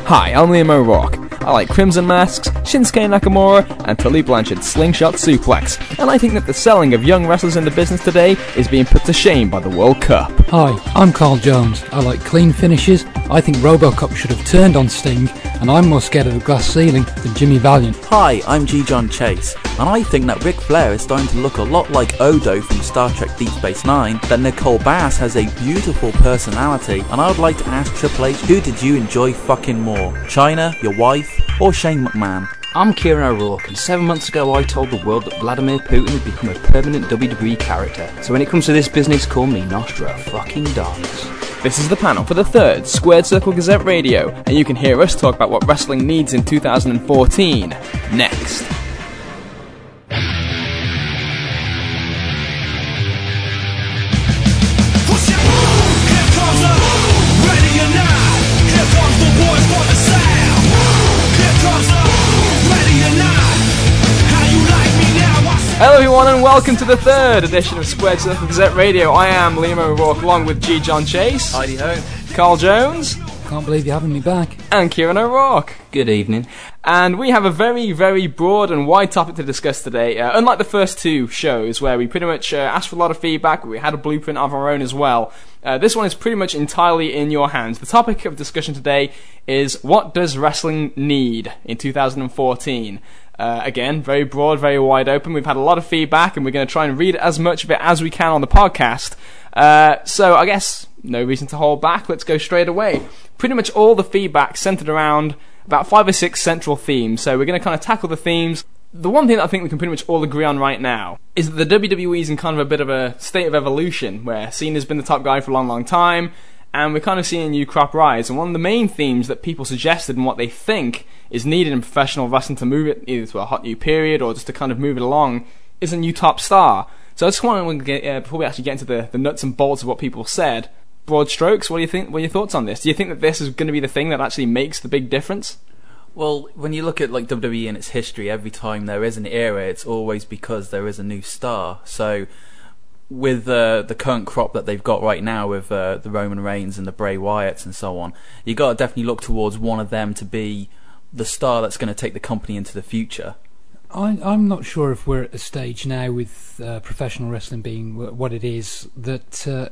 Hi, I'm Liam O'Rourke. I like Crimson Masks, Shinsuke Nakamura, and Tully Blanchard's Slingshot Suplex, and I think that the selling of young wrestlers in the business today is being put to shame by the World Cup. Hi, I'm Carl Jones. I like clean finishes. I think RoboCop should have turned on Sting, and I'm more scared of the glass ceiling than Jimmy Valiant. Hi, I'm G. John Chase, and I think that Ric Flair is starting to look a lot like Odo from Star Trek Deep Space Nine, that Nicole Bass has a beautiful personality, and I would like to ask Triple H, who did you enjoy fucking more? Chyna, your wife, or Shane McMahon? I'm Kieran O'Rourke, and 7 months ago I told the world that Vladimir Putin had become a permanent WWE character. So when it comes to this business, call me Nostradamus. This is the panel for the third Squared Circle Gazette Radio, and you can hear us talk about what wrestling needs in 2014. Next. Hello everyone and welcome to the third edition of Squared Circle Gazette Radio. I am Liam O'Rourke along with G. John Chase, Heidi Ho, Carl Jones, Can't believe you're having me back. and Kieran O'Rourke. Good evening. And we have a very, very broad and wide topic to discuss today. Unlike the first two shows where we pretty much asked for a lot of feedback, we had a blueprint of our own as well. This one is pretty much entirely in your hands. The topic of discussion today is, what does wrestling need in 2014? Again, very broad, very wide open. We've had a lot of feedback, and we're going to try and read as much of it as we can on the podcast. So I guess no reason to hold back. Let's go straight away. Pretty much all the feedback centered around about 5 or 6 central themes. So we're going to kind of tackle the themes. The one thing that I think we can pretty much all agree on right now is that the WWE is in kind of a bit of a state of evolution, where Cena's been the top guy for a long, long time, and we're kind of seeing a new crop rise. And one of the main themes that people suggested and what they think is needed in professional wrestling to move it either to a hot new period or just to kind of move it along is a new top star. So I just want to get, before we actually get into the nuts and bolts of what people said, broad strokes, what do you think? What are your thoughts on this? Do you think that this is going to be the thing that actually makes the big difference? Well, when you look at like WWE and its history, every time there is an era, it's always because there is a new star. So with the current crop that they've got right now with the Roman Reigns and the Bray Wyatts and so on, you got to definitely look towards one of them to be the star that's going to take the company into the future. I'm not sure if we're at a stage now with professional wrestling being what it is that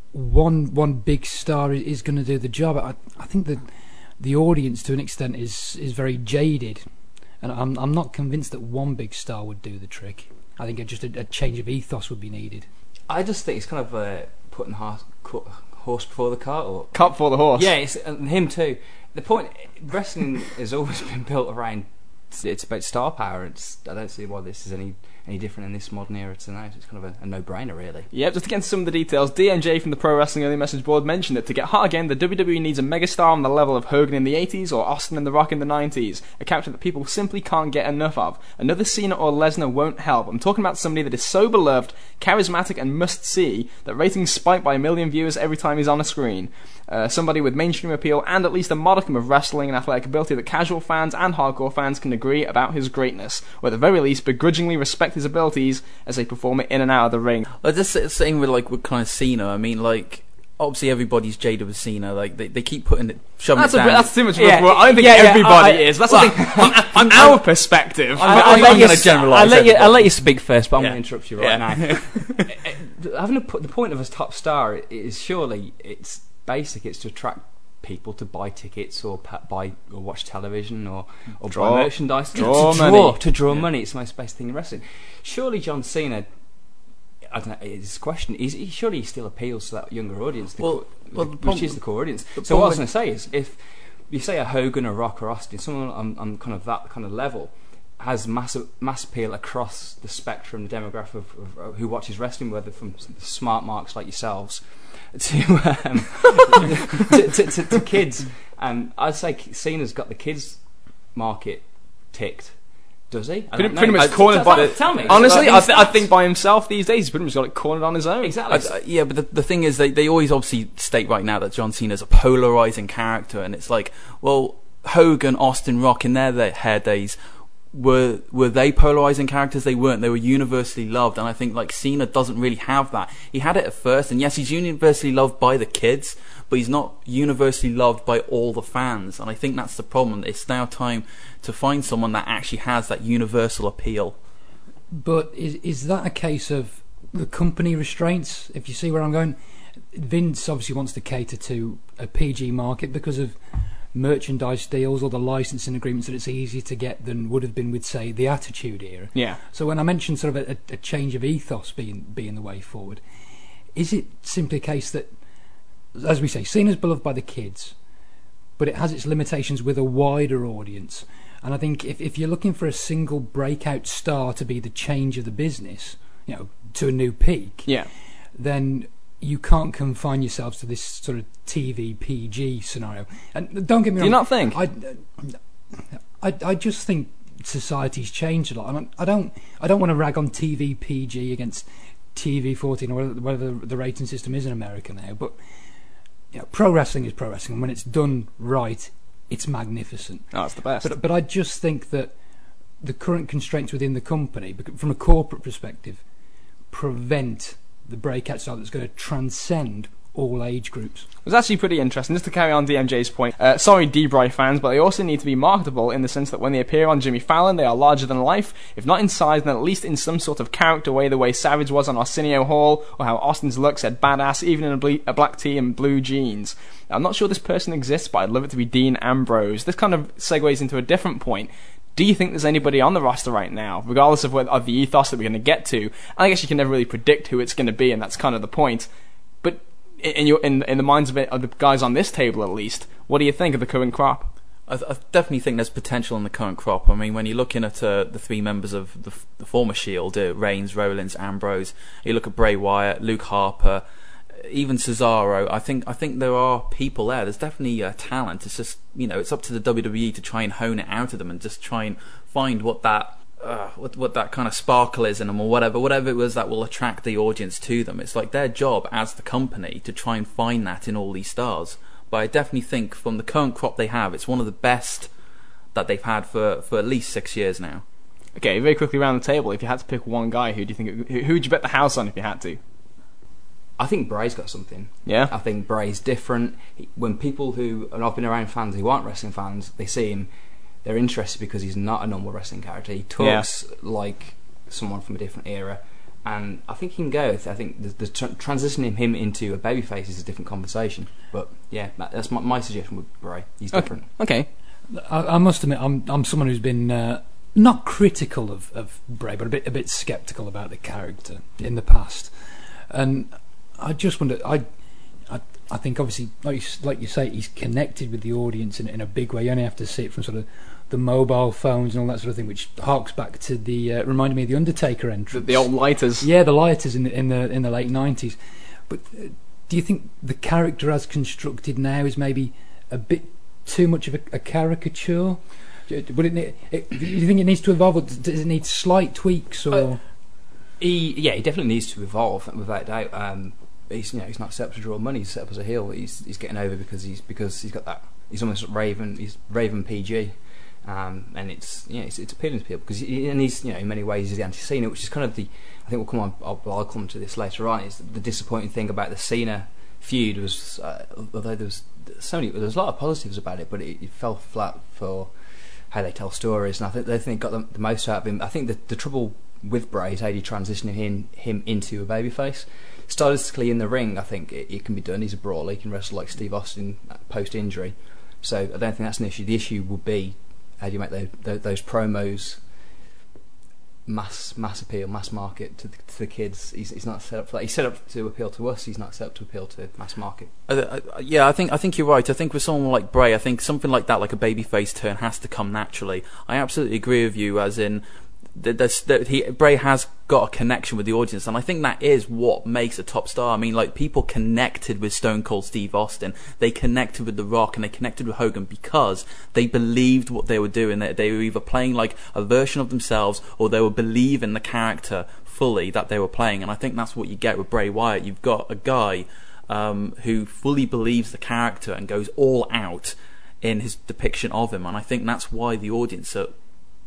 one big star is going to do the job. I think that the audience to an extent is very jaded, and I'm not convinced that one big star would do the trick. I think just a change of ethos would be needed. I just think it's kind of putting horse before the cart, or Cart before the horse. yeah, it's him too. The point, wrestling has always been built around, it's about star power. I don't see why this is any different in this modern era to now. It's kind of a no-brainer, really. Yep, just to get into some of the details, DMJ from the Pro Wrestling Early Message Board mentioned that to get hot again, the WWE needs a megastar on the level of Hogan in the 80s or Austin and The Rock in the 90s, a character that people simply can't get enough of. Another Cena or Lesnar won't help. I'm talking about somebody that is so beloved, charismatic and must-see that ratings spike by 1 million viewers every time he's on a screen. Somebody with mainstream appeal and at least a modicum of wrestling and athletic ability that casual fans and hardcore fans can agree about his greatness, or at the very least begrudgingly respect his abilities as a performer in and out of the ring. Well, just saying with kind of Cena, I mean, like, obviously everybody's jaded with Cena. Like they keep shoving it down. That's too much. I don't think everybody is. That's the thing. From our perspective, I'm going to generalise. I'll let you speak first, but I'm going to interrupt you right now. The point of a top star is surely it's basic. It's to attract people to buy tickets or buy or watch television or buy merchandise to draw money. It's the most basic thing in wrestling. Surely John Cena, I don't know, it's a question. Surely he still appeals to that younger audience, which is the core audience. So what I was going to say is, if you say a Hogan, a Rock, or Austin, someone on kind of that kind of level has mass appeal across the spectrum, the demographic of who watches wrestling, whether from smart marks like yourselves to kids, I'd say Cena's got the kids market ticked. Does he? Pretty much cornered by tell me. Honestly, I think by himself these days, he's pretty much got it cornered on his own. Exactly. Yeah, but the thing is, they always obviously state right now that John Cena's a polarising character, and it's like, well, Hogan, Austin, Rock in their hair days, were they polarising characters? They weren't. They were universally loved, and I think like Cena doesn't really have that. He had it at first, and yes, he's universally loved by the kids, but he's not universally loved by all the fans. And I think that's the problem. It's now time to find someone that actually has that universal appeal. But is that a case of the company restraints? If you see where I'm going, Vince obviously wants to cater to a PG market because of merchandise deals or the licensing agreements that it's easier to get than would have been with, say, the Attitude Era. Yeah. So when I mentioned sort of a change of ethos being the way forward, is it simply a case that, as we say, Cena's beloved by the kids, but it has its limitations with a wider audience? And I think if you're looking for a single breakout star to be the change of the business, to a new peak, then you can't confine yourselves to this sort of TV PG scenario. And don't get me wrong. Do you not think? I just think society's changed a lot. And I don't want to rag on TV PG against TV 14 or whatever the rating system is in America now. But pro wrestling is pro wrestling, and when it's done right, it's magnificent. Oh, it's the best. But I just think that the current constraints within the company, from a corporate perspective, prevent the breakout style that's going to transcend all age groups. It was actually pretty interesting, just to carry on DMJ's point. Sorry, D-Bry fans, but they also need to be marketable in the sense that when they appear on Jimmy Fallon, they are larger than life, if not in size, then at least in some sort of character way, the way Savage was on Arsenio Hall, or how Austin's look said badass, even in a black tee and blue jeans. Now, I'm not sure this person exists, but I'd love it to be Dean Ambrose. This kind of segues into a different point. Do you think there's anybody on the roster right now, regardless of the ethos that we're going to get to? And I guess you can never really predict who it's going to be, and that's kind of the point. But in the minds of the guys on this table, at least, what do you think of the current crop? I definitely think there's potential in the current crop. I mean, when you're looking at the three members of the former Shield, Reigns, Rollins, Ambrose, you look at Bray Wyatt, Luke Harper, even Cesaro, I think there are people there. There's definitely talent. It's just, it's up to the WWE to try and hone it out of them and just try and find what that kind of sparkle is in them, or whatever it was that will attract the audience to them. It's like their job as the company to try and find that in all these stars. But I definitely think from the current crop they have, it's one of the best that they've had for at least 6 years now. Okay, very quickly around the table, if you had to pick one guy, who would you bet the house on if you had to? I think Bray's got something. Yeah? I think Bray's different. When people and I've been around fans who aren't wrestling fans, they see him, they're interested because he's not a normal wrestling character. He talks like someone from a different era, and I think he can go. I think the transitioning him into a babyface is a different conversation. But yeah, that's my suggestion with Bray. He's different. Okay. I must admit, I'm someone who's been not critical of Bray, but a bit sceptical about the character in the past, and I just wonder. I think obviously, like you say, he's connected with the audience in a big way. You only have to see it from sort of the mobile phones and all that sort of thing, which harks back to the reminded me of the Undertaker entrance, the old lighters. Yeah, the lighters in the late 90s. But do you think the character as constructed now is maybe a bit too much of a caricature? Would do you think it needs to evolve, or does it need slight tweaks? Or he definitely needs to evolve, without doubt. He's not set up to draw money. He's set up as a heel. He's getting over because he's got that. He's almost Raven. He's Raven PG, and it's appealing to people because he's in many ways he's the anti-Cena, which is kind of the. I think I'll come to this later on. Is the disappointing thing about the Cena feud was although there's a lot of positives about it, but it fell flat for how they tell stories, and I think they got the most out of him. I think the trouble with Bray is how you transitioning him into a babyface. Stylistically in the ring, I think it can be done. He's a brawler. He can wrestle like Steve Austin post-injury. So I don't think that's an issue. The issue will be how do you make those promos mass appeal, mass market to the kids. He's not set up for that. He's set up to appeal to us. He's not set up to appeal to mass market. Yeah, I think you're right. I think with someone like Bray, I think something like that, like a babyface turn, has to come naturally. I absolutely agree with you, as in Bray has got a connection with the audience, and I think that is what makes a top star. I mean, like, people connected with Stone Cold Steve Austin, they connected with The Rock, and they connected with Hogan because they believed what they were doing. They were either playing like a version of themselves, or they were believing the character fully that they were playing. And I think that's what you get with Bray Wyatt. You've got a guy who fully believes the character and goes all out in his depiction of him, and I think that's why the audience are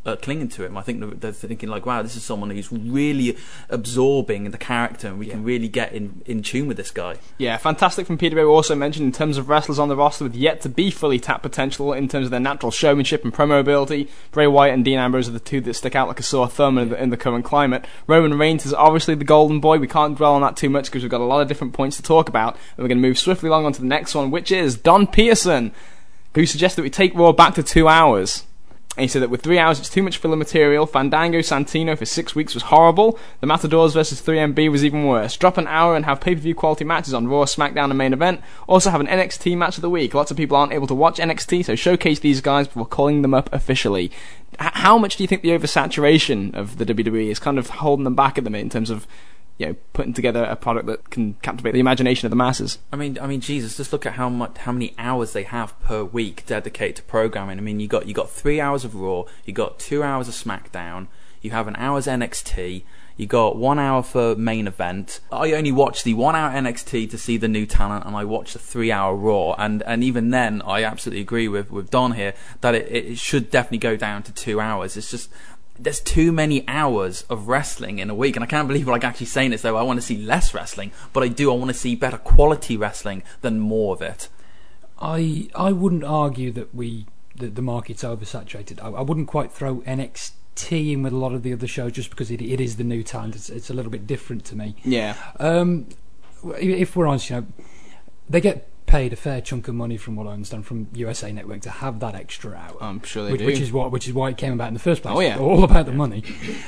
clinging to him. I think they're thinking like, wow, this is someone who's really absorbing the character, and we can really get in tune with this guy. Yeah, fantastic from Peter. We also mentioned in terms of wrestlers on the roster with yet to be fully tapped potential in terms of their natural showmanship and promo ability. Bray Wyatt and Dean Ambrose are the two that stick out like a sore thumb in the current climate. Roman Reigns is obviously the golden boy. We can't dwell on that too much because we've got a lot of different points to talk about, and we're going to move swiftly along on to the next one, which is Don Pearson, who suggests that we take Raw back to 2 hours. And he said that with 3 hours it's too much filler material. Fandango Santino for 6 weeks was horrible. The Matadors versus 3MB was even worse. Drop an hour and have pay-per-view quality matches on Raw, SmackDown and main event. Also have an NXT match of the week. Lots of people aren't able to watch NXT, so showcase these guys before calling them up officially. How much do you think the oversaturation of the WWE is kind of holding them back at the minute in terms of, you know, putting together a product that can captivate the imagination of the masses? I mean, Jesus, just look at how many hours they have per week dedicated to programming. I mean, you got 3 hours of Raw, you got 2 hours of SmackDown, you have an hour's NXT, you got 1 hour for main event. I only watch the 1 hour NXT to see the new talent, and I watch the 3 hour Raw, and even then, I absolutely agree with Don here that it should definitely go down to 2 hours. It's just, there's too many hours of wrestling in a week, and I can't believe I'm actually saying this though. I want to see less wrestling, but I want to see better quality wrestling than more of it. I wouldn't argue that the market's oversaturated. I wouldn't quite throw NXT in with a lot of the other shows just because it is the new talent. It's a little bit different to me. Yeah. If we're honest, they get paid a fair chunk of money, from what I understand, from USA Network to have that extra hour. I'm sure they do. Which is why it came about in the first place. Oh yeah, all about the money.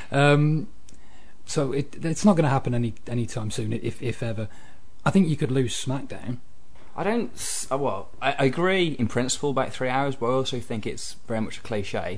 So it's not going to happen anytime soon, if ever. I think you could lose SmackDown. I agree in principle about 3 hours, but I also think it's very much a cliche.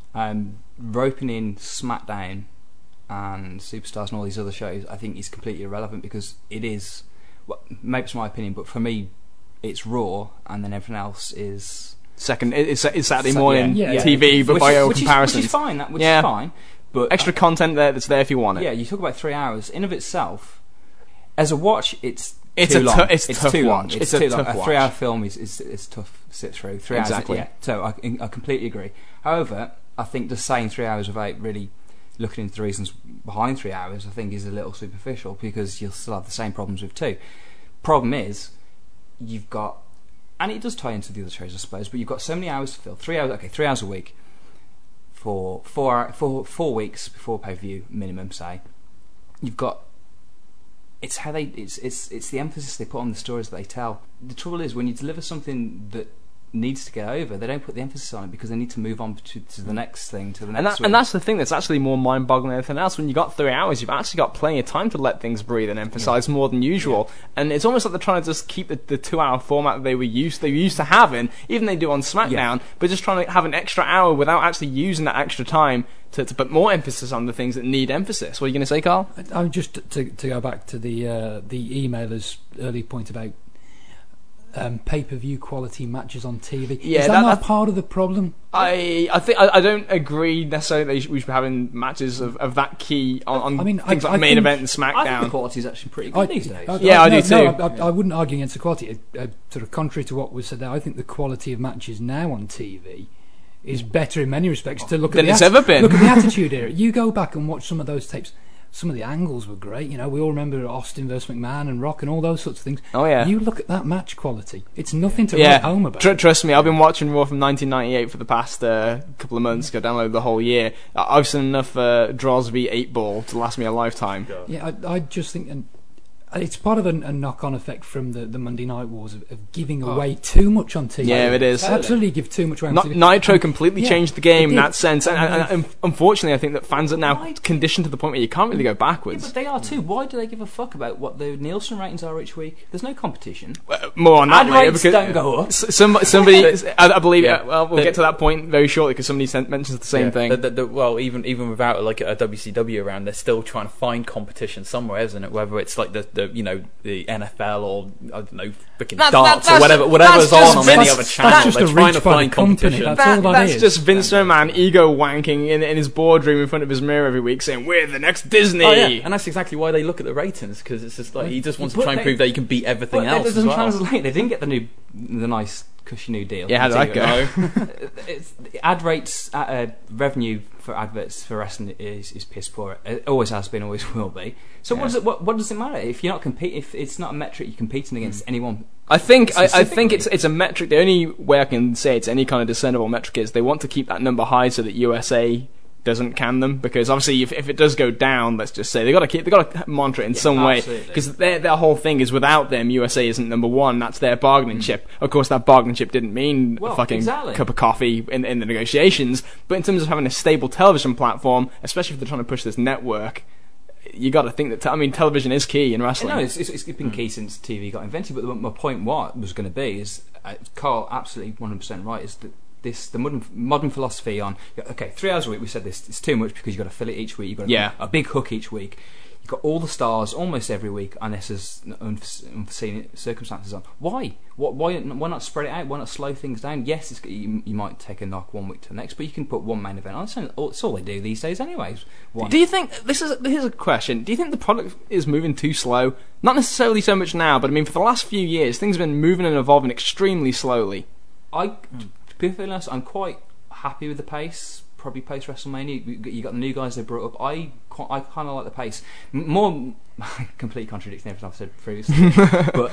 Roping in SmackDown and Superstars and all these other shows, I think is completely irrelevant because it is. Well, maybe it's my opinion, but for me, it's Raw, and then everything else is second. It's Saturday morning TV, yeah. but by comparison, which is fine. Which is fine. But extra content that's there if you want it. Yeah, you talk about 3 hours in of itself. As a watch, it's too long. It's too tough long. watch. It's too long. A 3 hour film is tough to sit through. 3 hours, exactly. Yeah. So I completely agree. However, I think just saying 3 hours without really looking into the reasons behind 3 hours, I think is a little superficial because you'll still have the same problems with 2. Problem is, you've got, and it does tie into the other shows, I suppose, but you've got so many hours to fill. 3 hours, okay, 3 hours a week for 4 weeks before pay-per-view minimum. Say, you've got. It's how it's the emphasis they put on the stories that they tell. The trouble is when you deliver something that needs to get over, they don't put the emphasis on it because they need to move on to the next thing, to the next week. And that's the thing that's actually more mind-boggling than anything else. When you've got 3 hours, you've actually got plenty of time to let things breathe and emphasise more than usual. Yeah. And it's almost like they're trying to just keep the 2 hour format that they used to having, even they do on SmackDown, but just trying to have an extra hour without actually using that extra time to put more emphasis on the things that need emphasis. What are you going to say, Carl? I'm just to go back to the emailer's early point about pay-per-view quality matches on TV. Yeah, is that not part of the problem? I think I don't agree necessarily that we should be having matches of that key on things like main event and SmackDown. I think the quality is actually pretty good these days. I do too. I wouldn't argue against the quality. Sort of contrary to what was said there, I think the quality of matches now on TV is better in many respects. To look than at it's ever been. Look at the Attitude Era. You go back and watch some of those tapes. Some of the angles were great. We all remember Austin versus McMahon and Rock and all those sorts of things. Oh yeah. You look at that match quality. It's nothing to write home about. Trust me, I've been watching Raw from 1998 for the past couple of months. Go download the whole year. I've seen enough Draws v 8-Ball to last me a lifetime. God. Yeah, I just think, and it's part of a knock-on effect from the Monday Night Wars of giving away too much on TV. Yeah, it is. Absolutely give too much away on TV. Nitro completely changed the game in that sense. And unfortunately, I think that fans are now conditioned to the point where you can't really go backwards. Yeah, but they are too. Why do they give a fuck about what the Nielsen ratings are each week? There's no competition. More on that later, because don't go up. Somebody, I believe. Well, we'll get to that point very shortly because somebody mentions the same thing. Well, even without like a WCW around, they're still trying to find competition somewhere, isn't it? Whether it's like the NFL or I don't know, freaking darts or whatever's on any other channel. They're trying to find competition. That's just Vince McMahon ego wanking in his boardroom in front of his mirror every week, saying we're the next Disney. Oh, yeah. And that's exactly why they look at the ratings, because it's just like he just wants to try and prove that he can beat everything else. It doesn't translate. They didn't get the nice cushy new deal. Yeah, how did that go? It's, ad rates, revenue for adverts for wrestling is piss poor. It always has been, always will be. So what does it matter if you're not if it's not a metric you're competing against anyone? I think it's a metric. The only way I can say it's any kind of discernible metric is they want to keep that number high so that USA doesn't can them, because obviously if it does go down, let's just say they got to monitor it in some way, because their whole thing is without them USA isn't number one. That's their bargaining chip. Of course, that bargaining chip didn't mean a fucking cup of coffee in the negotiations, but in terms of having a stable television platform, especially if they're trying to push this network, you got to think that television is key in wrestling. No, it's been key since TV got invented. But my point was going to be is Carl absolutely 100% right. Is that the modern philosophy on 3 hours a week, we said this, it's too much because you've got to fill it each week, you've got to a big hook each week, you've got all the stars almost every week unless there's unforeseen circumstances on. Why not spread it out? Why not slow things down? Yes, you might take a knock 1 week to the next, but you can put one main event on. It's all they do these days anyways. Do you think, here's a question, do you think the product is moving too slow? Not necessarily so much now, but I mean for the last few years things have been moving and evolving extremely slowly. To be fair honest, I'm quite happy with the pace. Probably post WrestleMania, you got the new guys they brought up. I kind of like the pace. More complete contradiction everything I've said previously, but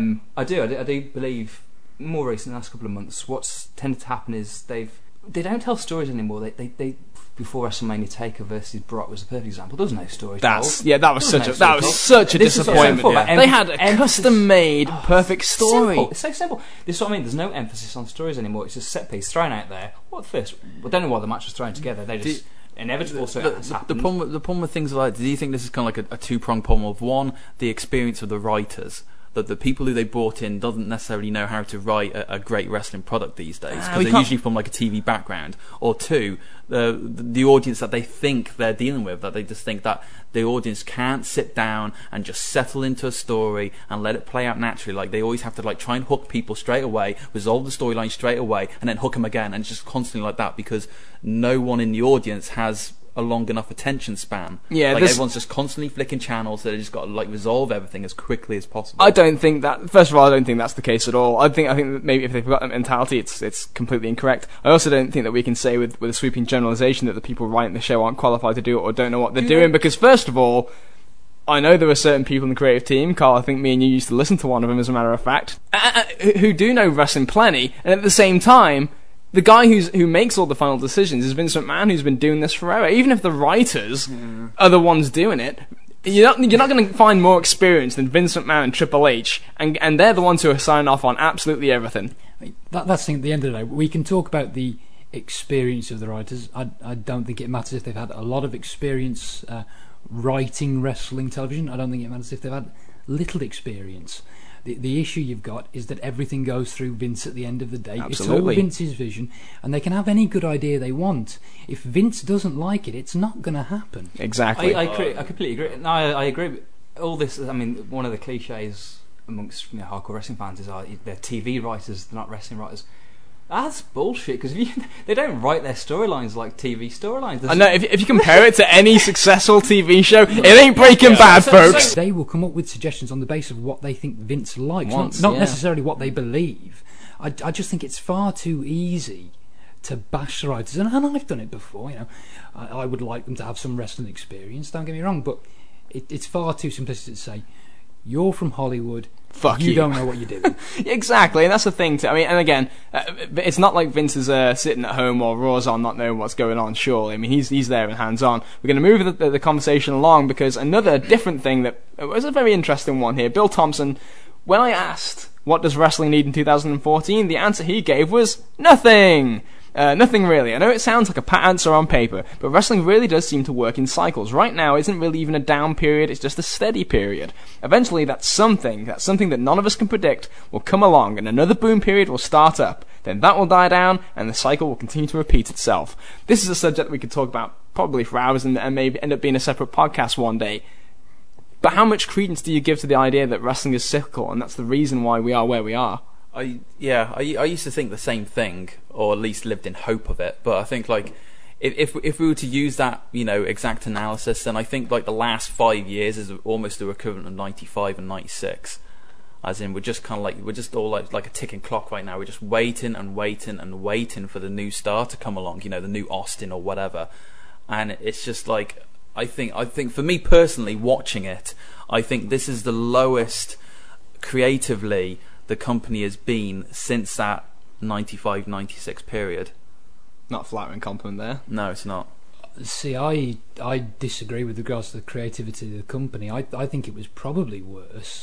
I do believe more recently, in the last couple of months, what's tended to happen is they don't tell stories anymore. They before WrestleMania Taker versus Brock was a perfect example. There was no story. That was such a disappointment. They had a custom-made perfect story. It's so simple. This is what I mean. There's no emphasis on stories anymore. It's just set piece thrown out there. What first? I don't know why the match was thrown together. They just inevitable. The problem with things like, do you think this is kind of like a two-pronged problem of one, the experience of the writers? That the people who they brought in doesn't necessarily know how to write a great wrestling product these days, because they're usually from like a TV background. Or two, the audience that they think they're dealing with, that they just think that the audience can't sit down and just settle into a story and let it play out naturally. Like they always have to like try and hook people straight away, resolve the storyline straight away, and then hook them again, and it's just constantly like that because no one in the audience has a long enough attention span. Yeah, like everyone's just constantly flicking channels, so they just got to like resolve everything as quickly as possible. I don't think that. First of all, I don't think that's the case at all. I think that maybe if they've got that mentality, it's completely incorrect. I also don't think that we can say with a sweeping generalization that the people writing the show aren't qualified to do it or don't know what they're doing. Because first of all, I know there are certain people in the creative team, Carl, I think me and you used to listen to one of them as a matter of fact, who do know wrestling plenty, and at the same time, the guy who makes all the final decisions is Vince McMahon, who's been doing this forever. Even if the writers are the ones doing it, you're not going to find more experience than Vince McMahon and Triple H, and they're the ones who are signing off on absolutely everything. That's the thing. At the end of the day, we can talk about the experience of the writers. I don't think it matters if they've had a lot of experience writing wrestling television. I don't think it matters if they've had little experience. The issue you've got is that everything goes through Vince at the end of the day. Absolutely. It's all Vince's vision, and they can have any good idea they want. If Vince doesn't like it, it's not going to happen. Exactly. I completely agree. No, I agree with all this. I mean, one of the cliches amongst hardcore wrestling fans is they're TV writers, they're not wrestling writers. That's bullshit, because they don't write their storylines like TV storylines. I know, if you compare it to any successful TV show, it ain't Breaking Bad, folks. They will come up with suggestions on the basis of what they think Vince likes, not necessarily what they believe. I just think it's far too easy to bash the writers, and I've done it before. I would like them to have some wrestling experience, don't get me wrong, but it's far too simplistic to say, you're from Hollywood, fuck you. You don't know what you're doing. Exactly, and that's the thing. I mean, and again, it's not like Vince is sitting at home or Raw's on, not knowing what's going on. Surely, I mean, he's there and hands on. We're going to move the conversation along because another different thing that was a very interesting one here. Bill Thompson, when I asked what does wrestling need in 2014, the answer he gave was nothing. Nothing really. I know it sounds like a pat answer on paper, but wrestling really does seem to work in cycles. Right now isn't really even a down period, it's just a steady period. Eventually that's something that none of us can predict will come along and another boom period will start up. Then that will die down and the cycle will continue to repeat itself. This is a subject that we could talk about probably for hours and maybe end up being a separate podcast one day. But how much credence do you give to the idea that wrestling is cyclical and that's the reason why we are where we are? I used to think the same thing, or at least lived in hope of it. But I think like if we were to use that exact analysis, then I think like the last 5 years is almost the equivalent of 95 and 96. As in, we're just kind of like, we're just all like a ticking clock right now. We're just waiting and waiting and waiting for the new star to come along, the new Austin or whatever. And it's just like, I think for me personally, watching it, I think this is the lowest creatively the company has been since that 95-96 period. Not a flattering compliment there. No, it's not. See, I disagree with regards to the creativity of the company. I think it was probably worse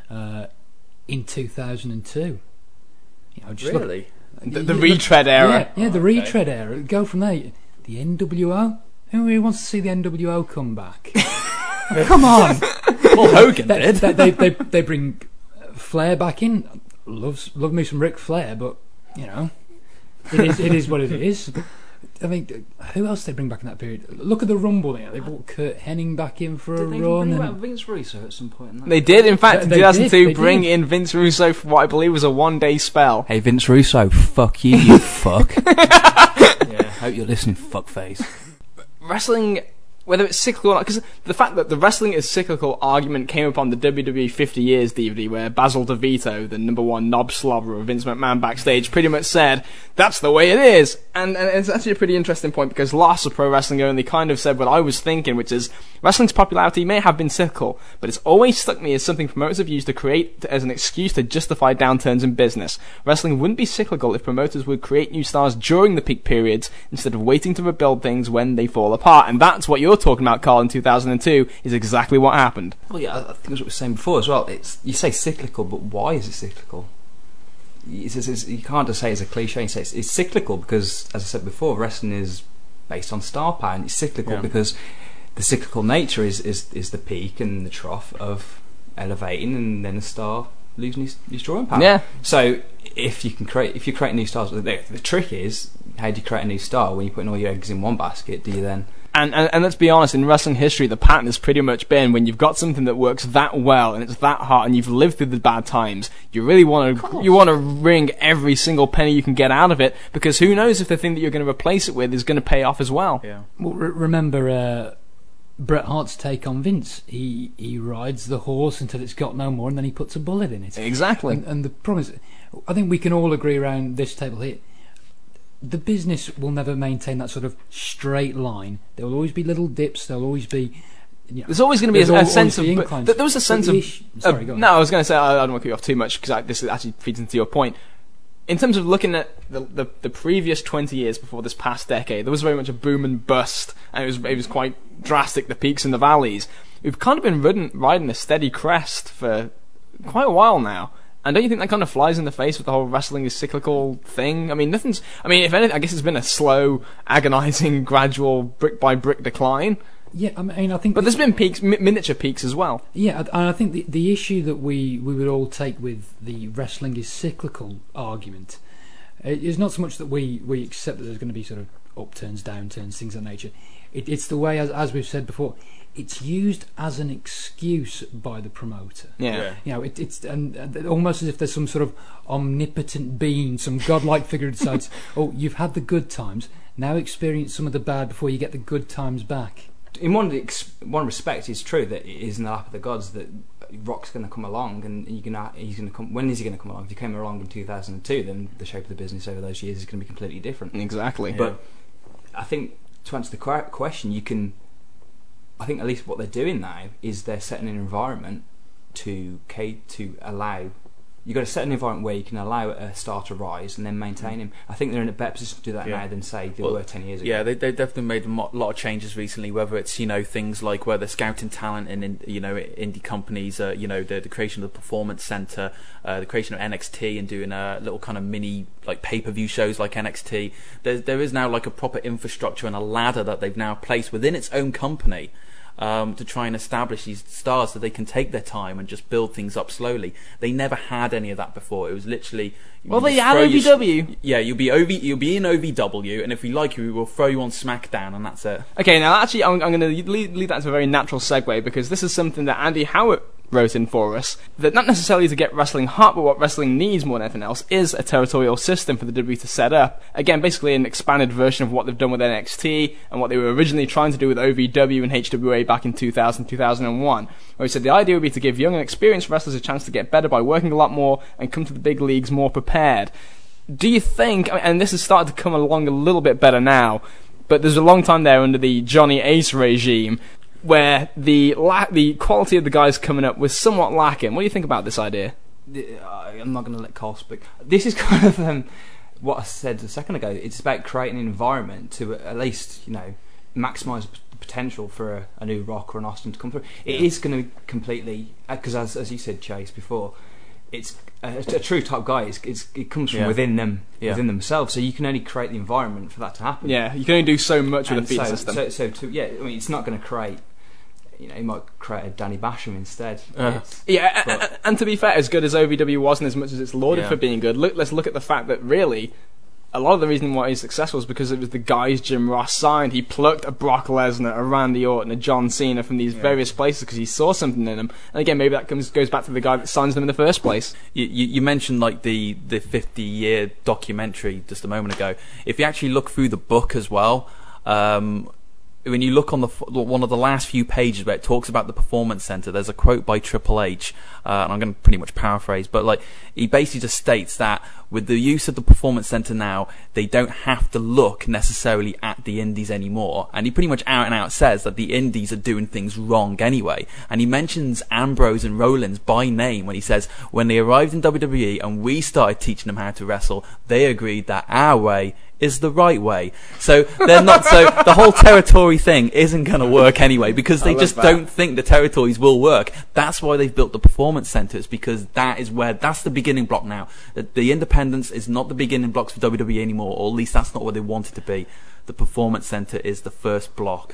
in 2002. Just really? The retread era. Yeah, the retread era. Go from there. The NWO. Who really wants to see the NWO come back? Come on. Paul Hogan did. They bring Flair back in. Love me some Ric Flair, but it is what it is. I mean, who else did they bring back in that period? Look at the Rumble. They brought Kurt Hennig back in for a run. Did they bring back Vince Russo at some point? They did, in fact, in 2002, they bring did. in Vince Russo for what I believe was a one-day spell. Hey, Vince Russo, fuck you, you fuck. Yeah, hope you're listening, fuckface. Wrestling, whether it's cyclical or not, because the fact that the wrestling is cyclical argument came upon the WWE 50 Years DVD, where Basil DeVito, the #1 knob slobber of Vince McMahon backstage, pretty much said, that's the way it is. And it's actually a pretty interesting point, because Loss of Pro Wrestling Only kind of said what I was thinking, which is, wrestling's popularity may have been cyclical, but it's always struck me as something promoters have used to create as an excuse to justify downturns in business. Wrestling wouldn't be cyclical if promoters would create new stars during the peak periods, instead of waiting to rebuild things when they fall apart. And that's what you're talking about, Carl, in 2002, is exactly what happened. Well, yeah, I think that's what we were saying before as well. You say cyclical, but why is it cyclical? You can't just say it's a cliche and say it's cyclical because, as I said before, wrestling is based on star power, and it's cyclical because the cyclical nature is the peak and the trough of elevating, and then the star losing his drawing power. Yeah. So if you're creating new stars, the trick is, how do you create a new star when you're putting all your eggs in one basket? Do you then? And let's be honest, in wrestling history, the pattern has pretty much been, when you've got something that works that well and it's that hot, and you've lived through the bad times, you really want to wring every single penny you can get out of it, because who knows if the thing that you're going to replace it with is going to pay off as well. Yeah. Well, remember Bret Hart's take on Vince. He rides the horse until it's got no more, and then he puts a bullet in it. Exactly. And the problem is, I think we can all agree around this table here, the business will never maintain that sort of straight line. There will always be little dips. There'll always be. There's always going to be a sense of. There was a sense of. Sorry, go on. No, I was going to say, I don't want to cut you off too much, because this actually feeds into your point. In terms of looking at the previous 20 years before this past decade, there was very much a boom and bust, and it was quite drastic, the peaks and the valleys. We've kind of been riding a steady crest for quite a while now. And don't you think that kind of flies in the face with the whole wrestling is cyclical thing? I mean, if anything, I guess it's been a slow, agonising, gradual, brick-by-brick decline. Yeah, I think... But there's been peaks, miniature peaks as well. Yeah, and I think the issue that we would all take with the wrestling is cyclical argument is not so much that we accept that there's going to be sort of upturns, downturns, things of that nature. It's the way, as we've said before, it's used as an excuse by the promoter. Yeah. It's and almost as if there's some sort of omnipotent being, some godlike figure that decides, oh, you've had the good times, now experience some of the bad before you get the good times back. In one respect, it's true that it is in the lap of the gods that Rock's going to come along, and he's going to come. When is he going to come along? If he came along in 2002, then the shape of the business over those years is going to be completely different. Exactly. But I think, to answer the question, I think at least what they're doing now is they're setting an environment to allow. You've got to set an environment where you can allow a star to rise and then maintain him. I think they're in a better position to do that now than, say, they were 10 years ago. Yeah, they definitely made a lot of changes recently, whether it's, things like where they're scouting talent in indie companies, the creation of the Performance Center, the creation of NXT, and doing little kind of mini pay-per-view shows like NXT. There is now a proper infrastructure and a ladder that they've now placed within its own company, to try and establish these stars so they can take their time and just build things up slowly. They never had any of that before. It was literally... Well, they had OVW. You'll be in OVW, and if we like you, we'll throw you on SmackDown, and that's it. Okay, now actually, I'm going to lead that to a very natural segue, because this is something that Andy Howard wrote in for us, that not necessarily to get wrestling hot, but what wrestling needs more than anything else is a territorial system for the WWE to set up. Again, basically an expanded version of what they've done with NXT and what they were originally trying to do with OVW and HWA back in 2000, 2001, where he said the idea would be to give young and experienced wrestlers a chance to get better by working a lot more and come to the big leagues more prepared. Do you think, and this has started to come along a little bit better now, but there's a long time there under the Johnny Ace regime where the quality of the guys coming up was somewhat lacking. What do you think about this idea? I'm not going to let Carl speak. This is kind of what I said a second ago. It's about creating an environment to at least, maximise the potential for a new Rock or an Austin to come through. It is going to completely, because as you said, Chase, before, it's a true top guy. It comes from within them, within themselves. So you can only create the environment for that to happen. Yeah, you can only do so much with a feed system. It's not going to create. He might create a Danny Basham instead. And to be fair, as good as OVW was, and as much as it's lauded for being good, let's look at the fact that really, a lot of the reason why he's successful is because it was the guys Jim Ross signed. He plucked a Brock Lesnar, a Randy Orton, a John Cena from these various places because he saw something in them. And again, maybe that goes back to the guy that signs them in the first place. You mentioned like the 50-year documentary just a moment ago. If you actually look through the book as well, when you look on one of the last few pages where it talks about the Performance Center, there's a quote by Triple H, and I'm going to pretty much paraphrase, but like he basically just states that with the use of the Performance Center now, they don't have to look necessarily at the indies anymore. And he pretty much out and out says that the indies are doing things wrong anyway. And he mentions Ambrose and Rollins by name when he says when they arrived in WWE and we started teaching them how to wrestle, they agreed that our way is the right way. So they're not. So the whole territory thing isn't going to work anyway because they just don't think the territories will work. That's why they've built the Performance Centers, because that's the beginning block now. The independence is not the beginning blocks for WWE anymore, or at least that's not what they want it to be. The Performance Center is the first block.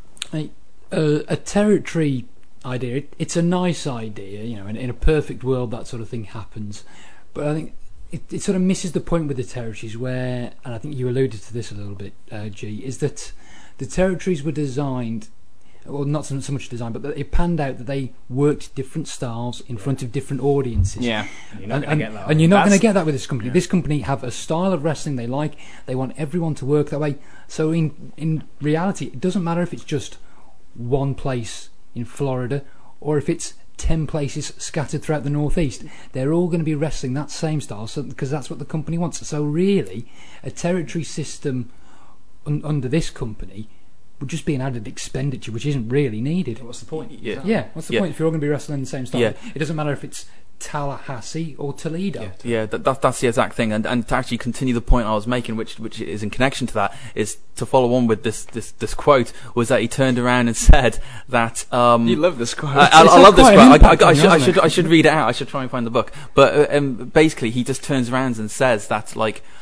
A territory idea, it's a nice idea, in a perfect world that sort of thing happens. But I think it sort of misses the point with the territories where, and I think you alluded to this a little bit, G, is that the territories were designed, well, not so much designed, but it panned out that they worked different styles in front of different audiences. Yeah, and you're not going to get that with this company. Yeah. This company have a style of wrestling they like. They want everyone to work that way. So in reality, it doesn't matter if it's just one place in Florida or if it's 10 places scattered throughout the northeast. They're all going to be wrestling that same style, because that's what the company wants. So really, a territory system under this company would just be an added expenditure which isn't really needed. What's the point? What's the point if you're all going to be wrestling the same style? It doesn't matter if it's Tallahassee or Toledo. That's the exact thing. And to actually continue the point I was making, which is in connection to that, is to follow on with this quote, was that he turned around and said that you love this quote. I love this quote. I should read it out. I should try and find the book. But basically, he just turns around and says that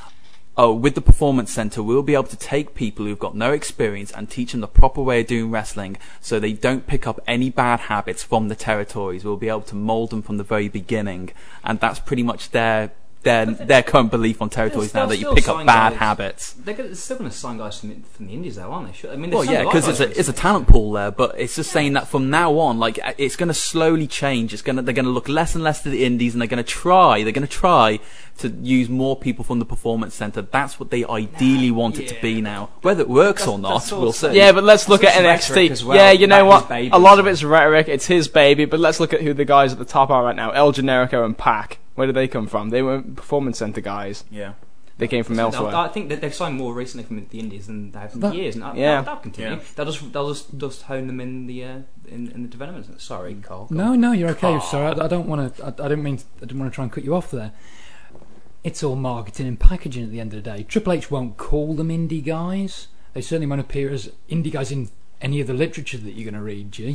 with the Performance Center, we'll be able to take people who've got no experience and teach them the proper way of doing wrestling so they don't pick up any bad habits from the territories. We'll be able to mold them from the very beginning. And that's pretty much their current belief on territories now, that you pick up bad habits. They're still going to sign guys from the indies, though, aren't they? Because it's a talent pool there. But it's just saying that from now on, it's going to slowly change. They're going to look less and less to the indies, and they're going to try to use more people from the Performance Center. That's what they ideally want it to be now. Whether it works or not, we'll see. Yeah, but let's look at NXT. Well, yeah, you know what? A lot of it's rhetoric. It's his baby. But let's look at who the guys at the top are right now: El Generico and Pac. Where did they come from? They were Performance Center guys. Yeah. They came from elsewhere. I think that they've signed more recently from the indies than they have for years. And that'll continue. Yeah. They'll just hone them in the development. Sorry, Carl. No, you're okay. Sorry, I don't want to. I didn't want to try and cut you off there. It's all marketing and packaging at the end of the day. Triple H won't call them indie guys. They certainly won't appear as indie guys in any of the literature that you're going to read, G.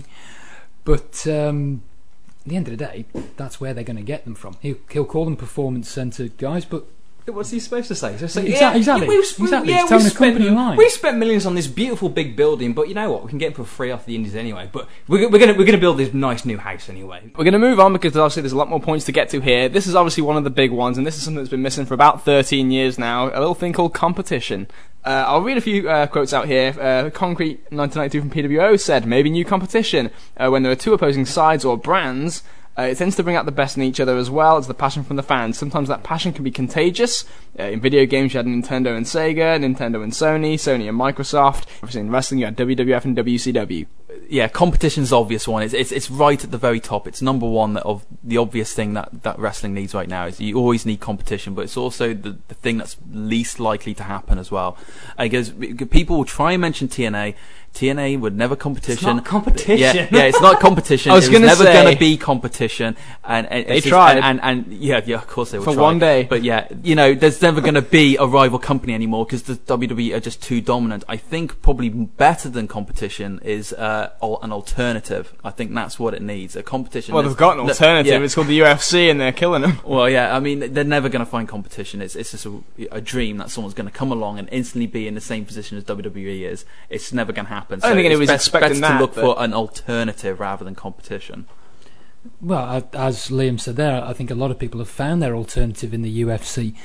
But at the end of the day, that's where they're going to get them from. He'll call them Performance Center guys, but What's he supposed to say? So say Exactly. He's telling a company lie. We spent millions on this beautiful big building, but you know what? We can get it for free off the indies anyway. But we're gonna build this nice new house anyway. We're going to move on because obviously there's a lot more points to get to here. This is obviously one of the big ones, and this is something that's been missing for about 13 years now. A little thing called competition. I'll read a few quotes out here. Concrete 1992 from PWO said, maybe new competition. When there are two opposing sides or brands, it tends to bring out the best in each other as well as the passion from the fans. Sometimes that passion can be contagious. In video games you had Nintendo and Sega, Nintendo and Sony and Microsoft. Obviously in wrestling you had WWF and WCW. Yeah, competition's the obvious one. It's right at the very top. It's number one of the obvious thing that wrestling needs right now. Is you always need competition, but it's also the thing that's least likely to happen as well. Because people will try and mention TNA. TNA would never competition. It's not competition. Yeah, it's not competition. I was never going to be competition. And they tried. And yeah, of course they would for try. one day. But yeah, there's never going to be a rival company anymore because the WWE are just too dominant. I think probably better than competition is an alternative. I think that's what it needs. A competition. Well, they've got an alternative. Yeah. It's called the UFC, and they're killing them. Well, yeah. I mean, they're never going to find competition. It's just a dream that someone's going to come along and instantly be in the same position as WWE is. It's never going to happen. I don't think anyone was expecting that. To look for an alternative rather than competition. Well, as Liam said there, I think a lot of people have found their alternative in the UFC.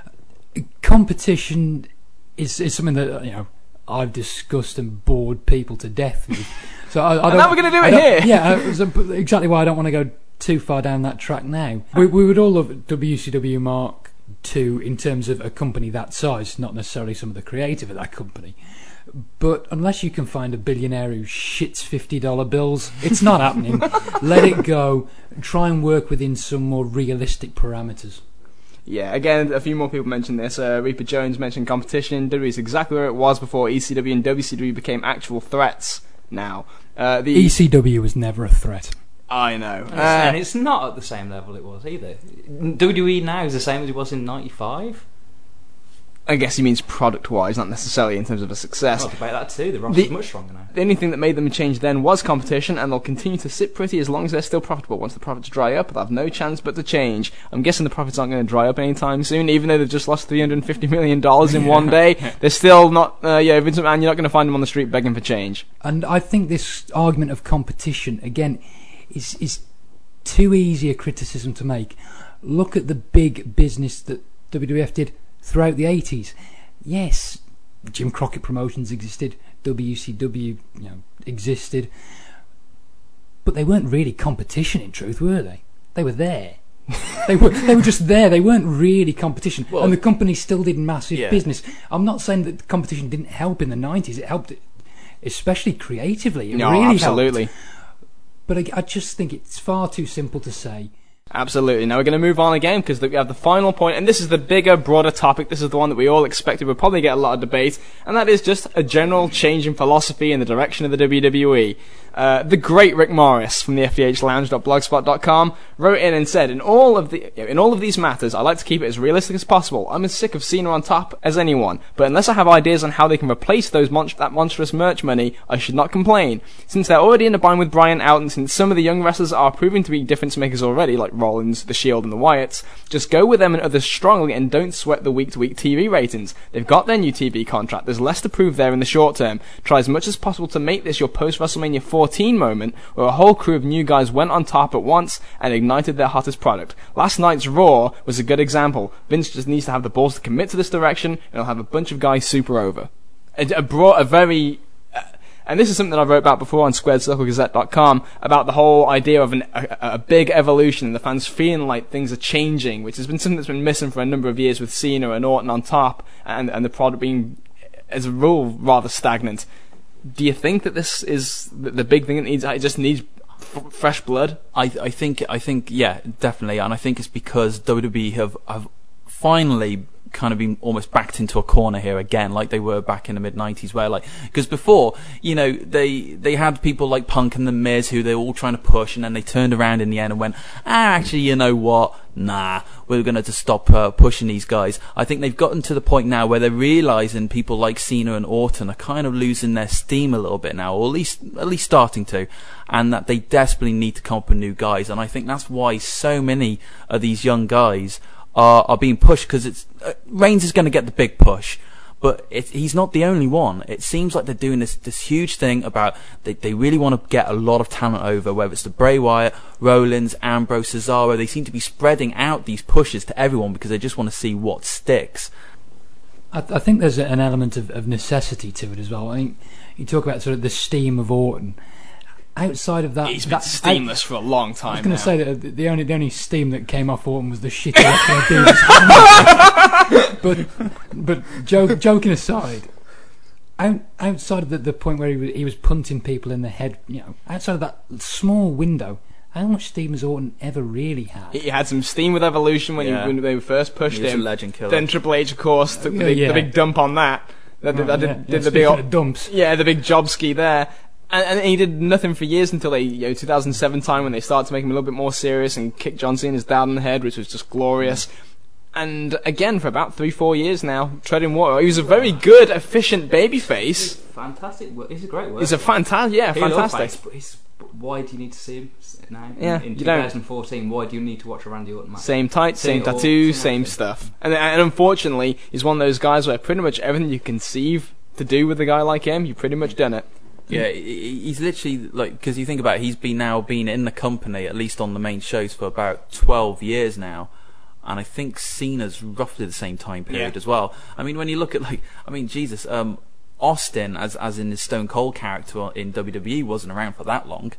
Competition is something that I've discussed and bored people to death with. So and now we're going to do it here. Yeah, exactly why I don't want to go too far down that track now. We would all love WCW Mark II in terms of a company that size, not necessarily some of the creative of that company. But unless you can find a billionaire who shits $50 bills, it's not happening. Let it go. Try and work within some more realistic parameters. Yeah, again, a few more people mentioned this. Reaper Jones mentioned competition. WWE is exactly where it was before ECW and WCW became actual threats now. The ECW was never a threat. I know. And it's not at the same level it was either. WWE now is the same as it was in 95. I guess he means product-wise, not necessarily in terms of a success. I'll debate that too. The roster's much stronger now. The only thing that made them change then was competition, and they'll continue to sit pretty as long as they're still profitable. Once the profits dry up, they'll have no chance but to change. I'm guessing the profits aren't going to dry up anytime soon, even though they've just lost $350 million in one day. They're still not... Vince McMahon, you're not going to find them on the street begging for change. And I think this argument of competition, again, is too easy a criticism to make. Look at the big business that WWF did throughout the 80s. Yes, Jim Crockett Promotions existed, WCW existed, but they weren't really competition in truth, were they? They were there. they were just there. They weren't really competition. Well, and the company still did massive business. I'm not saying that competition didn't help in the 90s. It helped, especially creatively. It really absolutely helped. But I just think it's far too simple to say. Absolutely. Now we're going to move on again because we have the final point, and this is the bigger, broader topic. This is the one that we all expected would probably get a lot of debate, and that is just a general change in philosophy in the direction of the WWE. The great Rick Morris from the FDHLounge.blogspot.com wrote in and said, in all of these matters, I like to keep it as realistic as possible. I'm as sick of Cena on top as anyone, but unless I have ideas on how they can replace that monstrous merch money, I should not complain. Since they're already in a bind with Bryan out, and since some of the young wrestlers are proving to be difference makers already, like Rollins, The Shield, and the Wyatts, just go with them and others strongly and don't sweat the week-to-week TV ratings. They've got their new TV contract. There's less to prove there in the short term. Try as much as possible to make this your post-WrestleMania 14 moment, where a whole crew of new guys went on top at once and ignited their hottest product. Last night's Raw was a good example. Vince just needs to have the balls to commit to this direction, and he'll have a bunch of guys super over. And this is something that I wrote about before on SquaredCircleGazette.com about the whole idea of a big evolution and the fans feeling like things are changing, which has been something that's been missing for a number of years with Cena and Orton on top, and the product being, as a rule, rather stagnant. Do you think that this is the big thing it just needs fresh blood? I think, yeah, definitely, and I think it's because WWE have finally kind of been almost backed into a corner here again, like they were back in the mid-90s, where because before, they had people like Punk and The Miz who they were all trying to push, and then they turned around in the end and went, actually, you know what? Nah, we're going to just stop pushing these guys. I think they've gotten to the point now where they're realising people like Cena and Orton are kind of losing their steam a little bit now, or at least starting to, and that they desperately need to come up with new guys. And I think that's why so many of these young guys are being pushed, because it's Reigns is going to get the big push. But he's not the only one. It seems like they're doing this huge thing about they really want to get a lot of talent over, whether it's the Bray Wyatt, Rollins, Ambrose, Cesaro. They seem to be spreading out these pushes to everyone because they just want to see what sticks. I think there's an element of necessity to it as well. I think you talk about sort of the steam of Orton. Outside of that, he's been steamless for a long time. I was going to say that the only steam that came off Orton was the shitty but joking aside, outside of the point where he was punting people in the head, outside of that small window, how much steam has Orton ever really had? He had some steam with Evolution when they first pushed him. He was a legend killer. Then Triple H, of course, took the big dump on that. Did the big dumps. Yeah, the big job ski there. And he did nothing for years until 2007 time, when they started to make him a little bit more serious and kick John Cena's dad in the head, which was just glorious. And again, for about 3-4 years now, treading water. He was a very good, efficient babyface. Fantastic. He's a great worker. He's a fantastic. Why do you need to see him now? Yeah, in 2014, why do you need to watch a Randy Orton match? Same tights, same tattoos, same stuff. And unfortunately, he's one of those guys where pretty much everything you conceive to do with a guy like him, you've pretty much done it. Yeah, he's literally, like, because you think about it, he's been in the company, at least on the main shows, for about 12 years now. And I think Cena's roughly the same time period as well. I mean, when you look at, Jesus, Austin, as in his Stone Cold character in WWE, wasn't around for that long.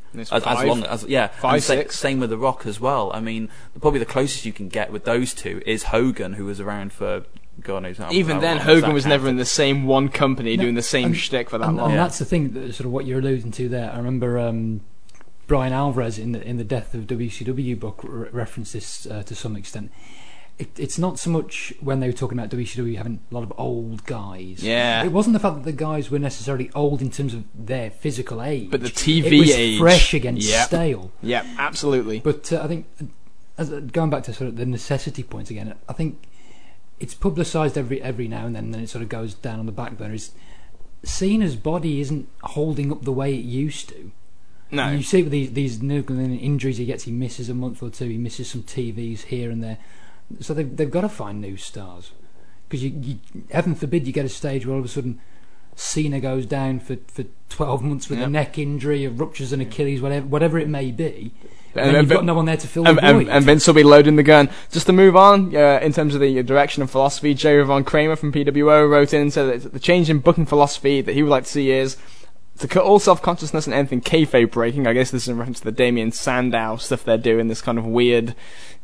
Five, 6. Same with The Rock as well. I mean, probably the closest you can get with those two is Hogan, who was around for God knows how. Even then, Hogan was never in the same one company doing the same shtick for that long. And that's the thing, sort of what you're alluding to there. I remember Brian Alvarez in the Death of WCW book referenced this to some extent. It's not so much when they were talking about WCW having a lot of old guys. Yeah. It wasn't the fact that the guys were necessarily old in terms of their physical age, but the TV it was age, fresh against stale. Yeah, absolutely. But I think, going back to sort of the necessity point again, I think it's publicised every now and then it sort of goes down on the back burner. Cena's body isn't holding up the way it used to. No. And you see with these niggling injuries he gets, he misses a month or two, he misses some TVs here and there. So they've got to find new stars. Because you heaven forbid you get a stage where all of a sudden Cena goes down for 12 months with a neck injury, or ruptures an Achilles, whatever it may be. And you've got no one there to fill the void. And Vince will be loading the gun. Just to move on, in terms of the direction and philosophy, Jerry Von Kramer from PWO wrote in and said that the change in booking philosophy that he would like to see is to cut all self-consciousness and anything kayfabe breaking. I guess this is in reference to the Damien Sandow stuff they're doing, this kind of weird,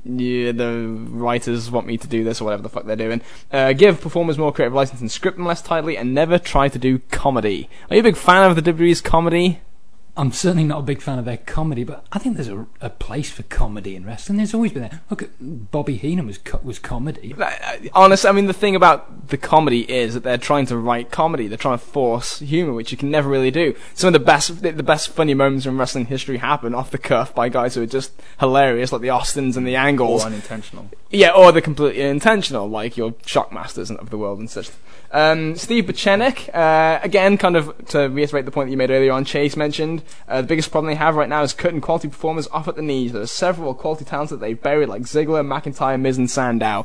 the writers want me to do this or whatever the fuck they're doing. Give performers more creative license and script them less tightly, and never try to do comedy. Are you a big fan of the WWE's comedy? I'm certainly not a big fan of their comedy, but I think there's a place for comedy in wrestling. There's always been there. Look at Bobby Heenan was comedy. Honestly, I mean, the thing about the comedy is that they're trying to write comedy. They're trying to force humour, which you can never really do. Some of the best funny moments in wrestling history happen off the cuff by guys who are just hilarious, like the Austins and the Angles. Or unintentional. Yeah, or they're completely intentional, like your Shockmasters of the world and such. Steve Buchenik, again, kind of to reiterate the point that you made earlier on, Chase mentioned, the biggest problem they have right now is cutting quality performers off at the knees. There are several quality talents that they've buried, like Ziggler, McIntyre, Miz, and Sandow.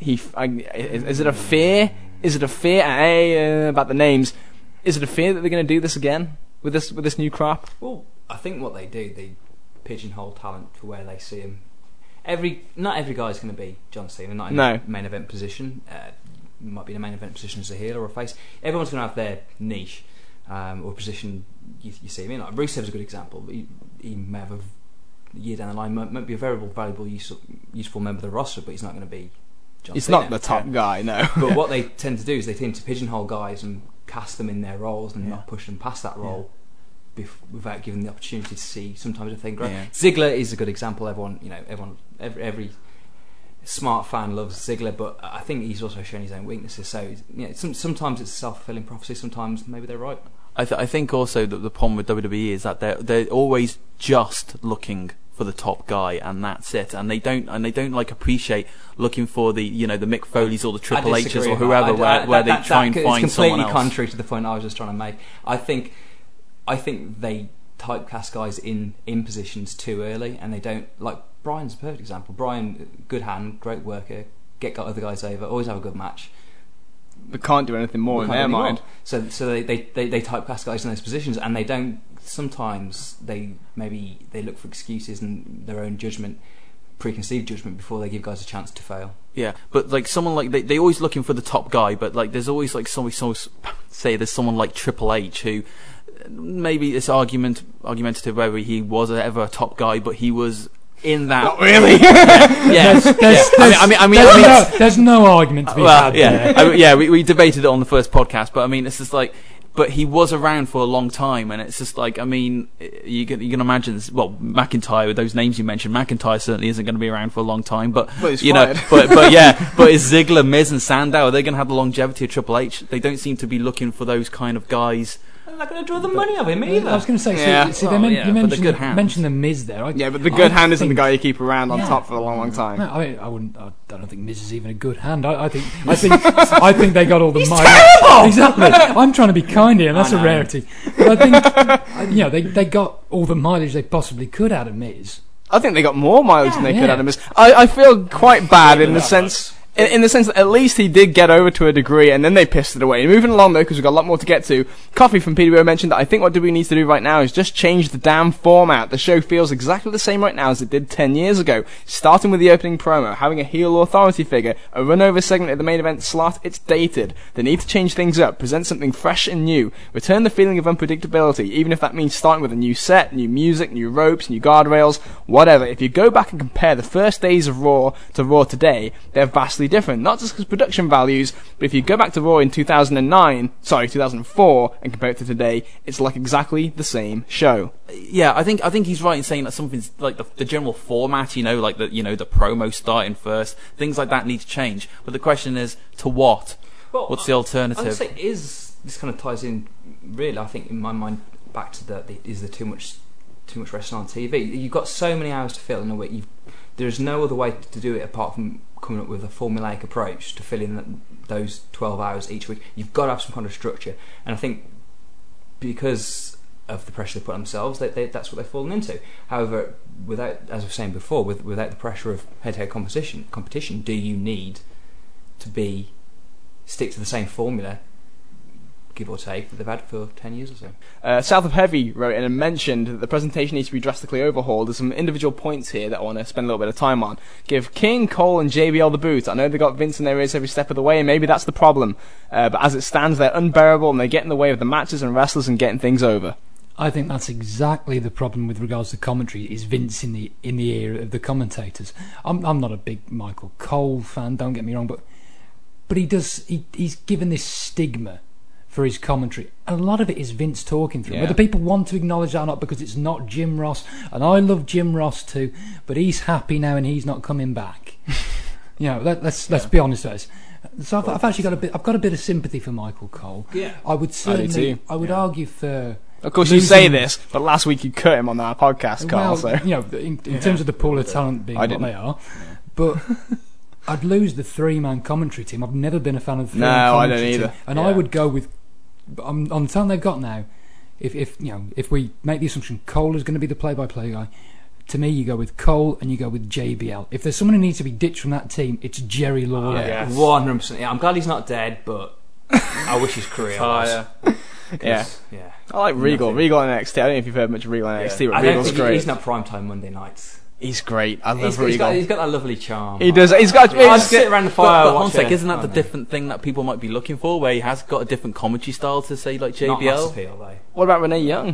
Is it a fear? Is it a fear? About the names, is it a fear that they're going to do this again with this new crop? Well, I think what they do, they pigeonhole talent for where they see him. Not every guy's going to be John Cena, not in the main event position. Might be in a main event position as a heel or a face. Everyone's going to have their niche or position you see him in. Like Rusev's a good example. He may have a year down the line might be a very valuable, useful member of the roster, but he's not going to be John He's Cena. not the top guy, no. But what they tend to do is they tend to pigeonhole guys and cast them in their roles and not push them past that role without giving them the opportunity to see sometimes if they grow. Yeah. Ziggler is a good example. Every smart fan loves Ziggler, but I think he's also shown his own weaknesses. So sometimes it's a self-fulfilling prophecy. Sometimes maybe they're right. I think also that the problem with WWE is that they're always just looking for the top guy, and that's it. And they don't like appreciate looking for the the Mick Foleys or the Triple H's or whoever where they try and find someone else. It's completely contrary to the point I was just trying to make. I think they typecast guys in positions too early, and they don't. Like Brian's a perfect example. Brian, good hand, great worker, get other guys over, always have a good match. They can't do anything more in their mind. So they typecast guys in those positions, and they don't. Sometimes they look for excuses and their own judgment, preconceived judgment, before they give guys a chance to fail. Yeah, but like someone like they always looking for the top guy, but like there's always like say there's someone like Triple H who maybe it's argumentative whether he was ever a top guy, but he was in that. Not really. There's no argument to be had there. We debated it on the first podcast, but I mean, it's just like, but he was around for a long time, and it's just like, I mean, you can imagine this. Well, McIntyre, with those names you mentioned, McIntyre certainly isn't going to be around for a long time, but he's you fired. know, but is Ziggler, Miz, and Sandow, are they going to have the longevity of Triple H? They don't seem to be looking for those kind of guys. They're not going to draw the money of him either. I was going to say, you mentioned the Miz there. But the good hand isn't the guy you keep around on top for a long time. No, I don't think Miz is even a good hand. I think they got all the money. Terrible! Exactly. I'm trying to be kind here, and that's a rarity. But I think they got all the mileage they possibly could out of Miz. I think they got more mileage than they could out of Miz. I feel quite bad in the sense. In the sense that at least he did get over to a degree, and then they pissed it away. Moving along though, because we've got a lot more to get to. Coffee from PWO mentioned that I think what WWE needs to do right now is just change the damn format. The show feels exactly the same right now as it did 10 years ago. Starting with the opening promo, having a heel authority figure, a run-over segment at the main event slot, it's dated. They need to change things up, present something fresh and new, return the feeling of unpredictability, even if that means starting with a new set, new music, new ropes, new guardrails, whatever. If you go back and compare the first days of Raw to Raw today, they're vastly different. Not just because production values, but if you go back to Raw in 2004 and compare it to today, it's like exactly the same show. Yeah, I think he's right in saying that something's like the general format, like the promo starting first, things like that need to change. But the question is, to what? Well, what's the alternative? I would say this kind of ties in, really, I think in my mind, back to is there too much wrestling on TV? You've got so many hours to fill in a week. There's no other way to do it apart from coming up with a formulaic approach to fill in those 12 hours each week. You've got to have some kind of structure, and I think because of the pressure they put on themselves, that's what they've fallen into. However, without, as I was saying before, without the pressure of head-to-head competition, do you need to stick to the same formula, give or take, that they've had for 10 years or so? South of Heavy wrote in and mentioned that the presentation needs to be drastically overhauled. There's some individual points here that I want to spend a little bit of time on. Give King, Cole and JBL the boot. I know they got Vince in their ears every step of the way, and maybe that's the problem. But as it stands, they're unbearable and they get in the way of the matches and wrestlers and getting things over. I think that's exactly the problem with regards to commentary, is Vince in the ear of the commentators. I'm not a big Michael Cole fan, don't get me wrong, but he's given this stigma for his commentary, and a lot of it is Vince talking through. Whether people want to acknowledge that or not, because it's not Jim Ross, and I love Jim Ross too, but he's happy now and he's not coming back. Let's be honest with us. So I've actually got a bit of sympathy for Michael Cole. Yeah, I would argue for. Of course, you say this, but last week you cut him on our podcast, Carl. Well, in terms of the pool of talent being what they are, but I'd lose the three-man commentary team. I've never been a fan of the three-man commentary team. I don't either. And I would go with, on the talent they've got now, if we make the assumption Cole is going to be the play-by-play guy, to me you go with Cole and you go with JBL. If there's someone who needs to be ditched from that team, it's Jerry Lawler. 100%. Yeah, I'm glad he's not dead, but I wish his career was. Yeah. I like Regal. Regal on NXT. I don't know if you've heard much of Regal on NXT, but Regal's great. He's not primetime Monday nights. He's great. I love Regal. He's got that lovely charm. He does. He's got. I sit around the fire. But Honsek, isn't that the different thing that people might be looking for, where he has got a different commentary style to say like JBL? Not mass appeal, though. What about Renee Young?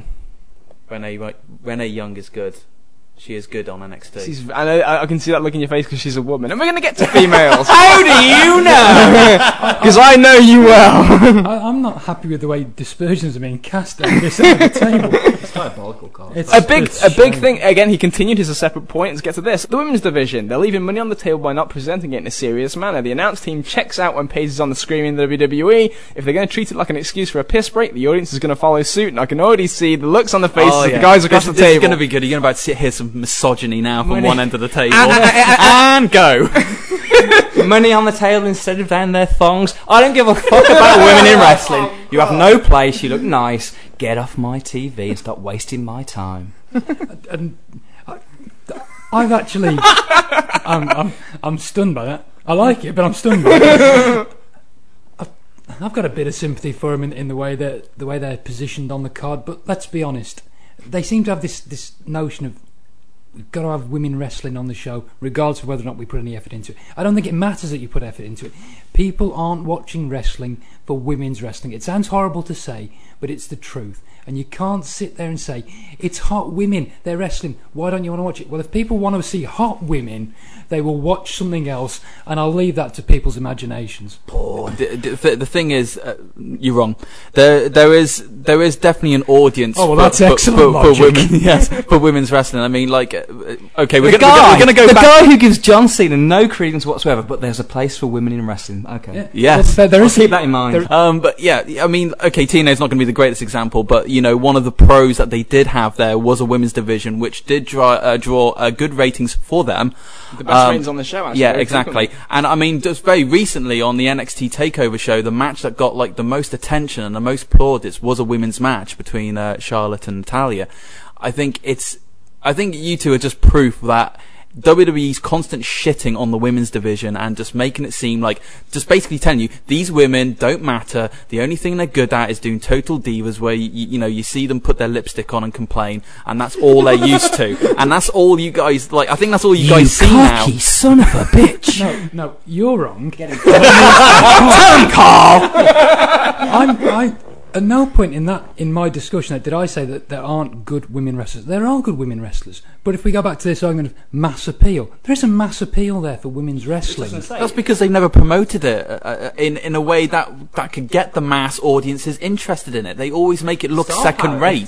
Renee Young is good. She is good on NXT. I can see that look in your face because she's a woman. And we're going to get to females. How do you know? Because I know you well. I'm not happy with the way dispersions are being cast on this side of the table. It's diabolical, Carl. A big thing, again, he continued as a separate point. Let's get to this. The women's division, they're leaving money on the table by not presenting it in a serious manner. The announce team checks out when Paige is on the screen in the WWE. If they're going to treat it like an excuse for a piss break, the audience is going to follow suit. And I can already see the looks on the faces of the guys across the table. This is going to be good. You're about to hear some misogyny now from one end of the table. And go. Money on the table instead of down their thongs. I don't give a fuck about women in wrestling. You have no place. You look nice. Get off my TV and stop wasting my time. And I've actually, I'm stunned by that. I like it, but I'm stunned by it. I've got a bit of sympathy for them in the way they're positioned on the card, but let's be honest, they seem to have this notion of we've got to have women wrestling on the show, regardless of whether or not we put any effort into it. I don't think it matters that you put effort into it. People aren't watching wrestling for women's wrestling. It sounds horrible to say, but it's the truth. And you can't sit there and say, it's hot women, they're wrestling, why don't you want to watch it? Well, if people want to see hot women, they will watch something else, and I'll leave that to people's imaginations. The thing is, you're wrong. There is definitely an audience. Oh, well, that's excellent logic. For women, yes, for women's wrestling. I mean, like, okay, we're going to go the back. guy who gives John Cena no credence whatsoever, but there's a place for women in wrestling. Okay, Yeah. Yes. Well, I'll keep that in mind. But yeah, I mean, okay, TNA's not going to be the greatest example, but you know, one of the pros that they did have there was a women's division, which did draw good ratings for them. The best ratings on the show, actually. Yeah, exactly. And I mean, just very recently on the NXT Takeover show, the match that got like the most attention and the most plaudits was a women's match between Charlotte and Natalya. I think you two are just proof that WWE's constant shitting on the women's division and just making it seem like, just basically telling you, these women don't matter, the only thing they're good at is doing total divas where you see them put their lipstick on and complain, and that's all they're used to. And that's all you guys, like, I think that's all you guys see now. You son of a bitch! No, you're wrong. Get him. Tell him, Carl! I'm at no point in my discussion did I say that there aren't good women wrestlers. There are good women wrestlers, but if we go back to this argument of mass appeal, there is a mass appeal there for women's wrestling. That's because they've never promoted it in a way that could get the mass audiences interested in it. They always make it look second rate.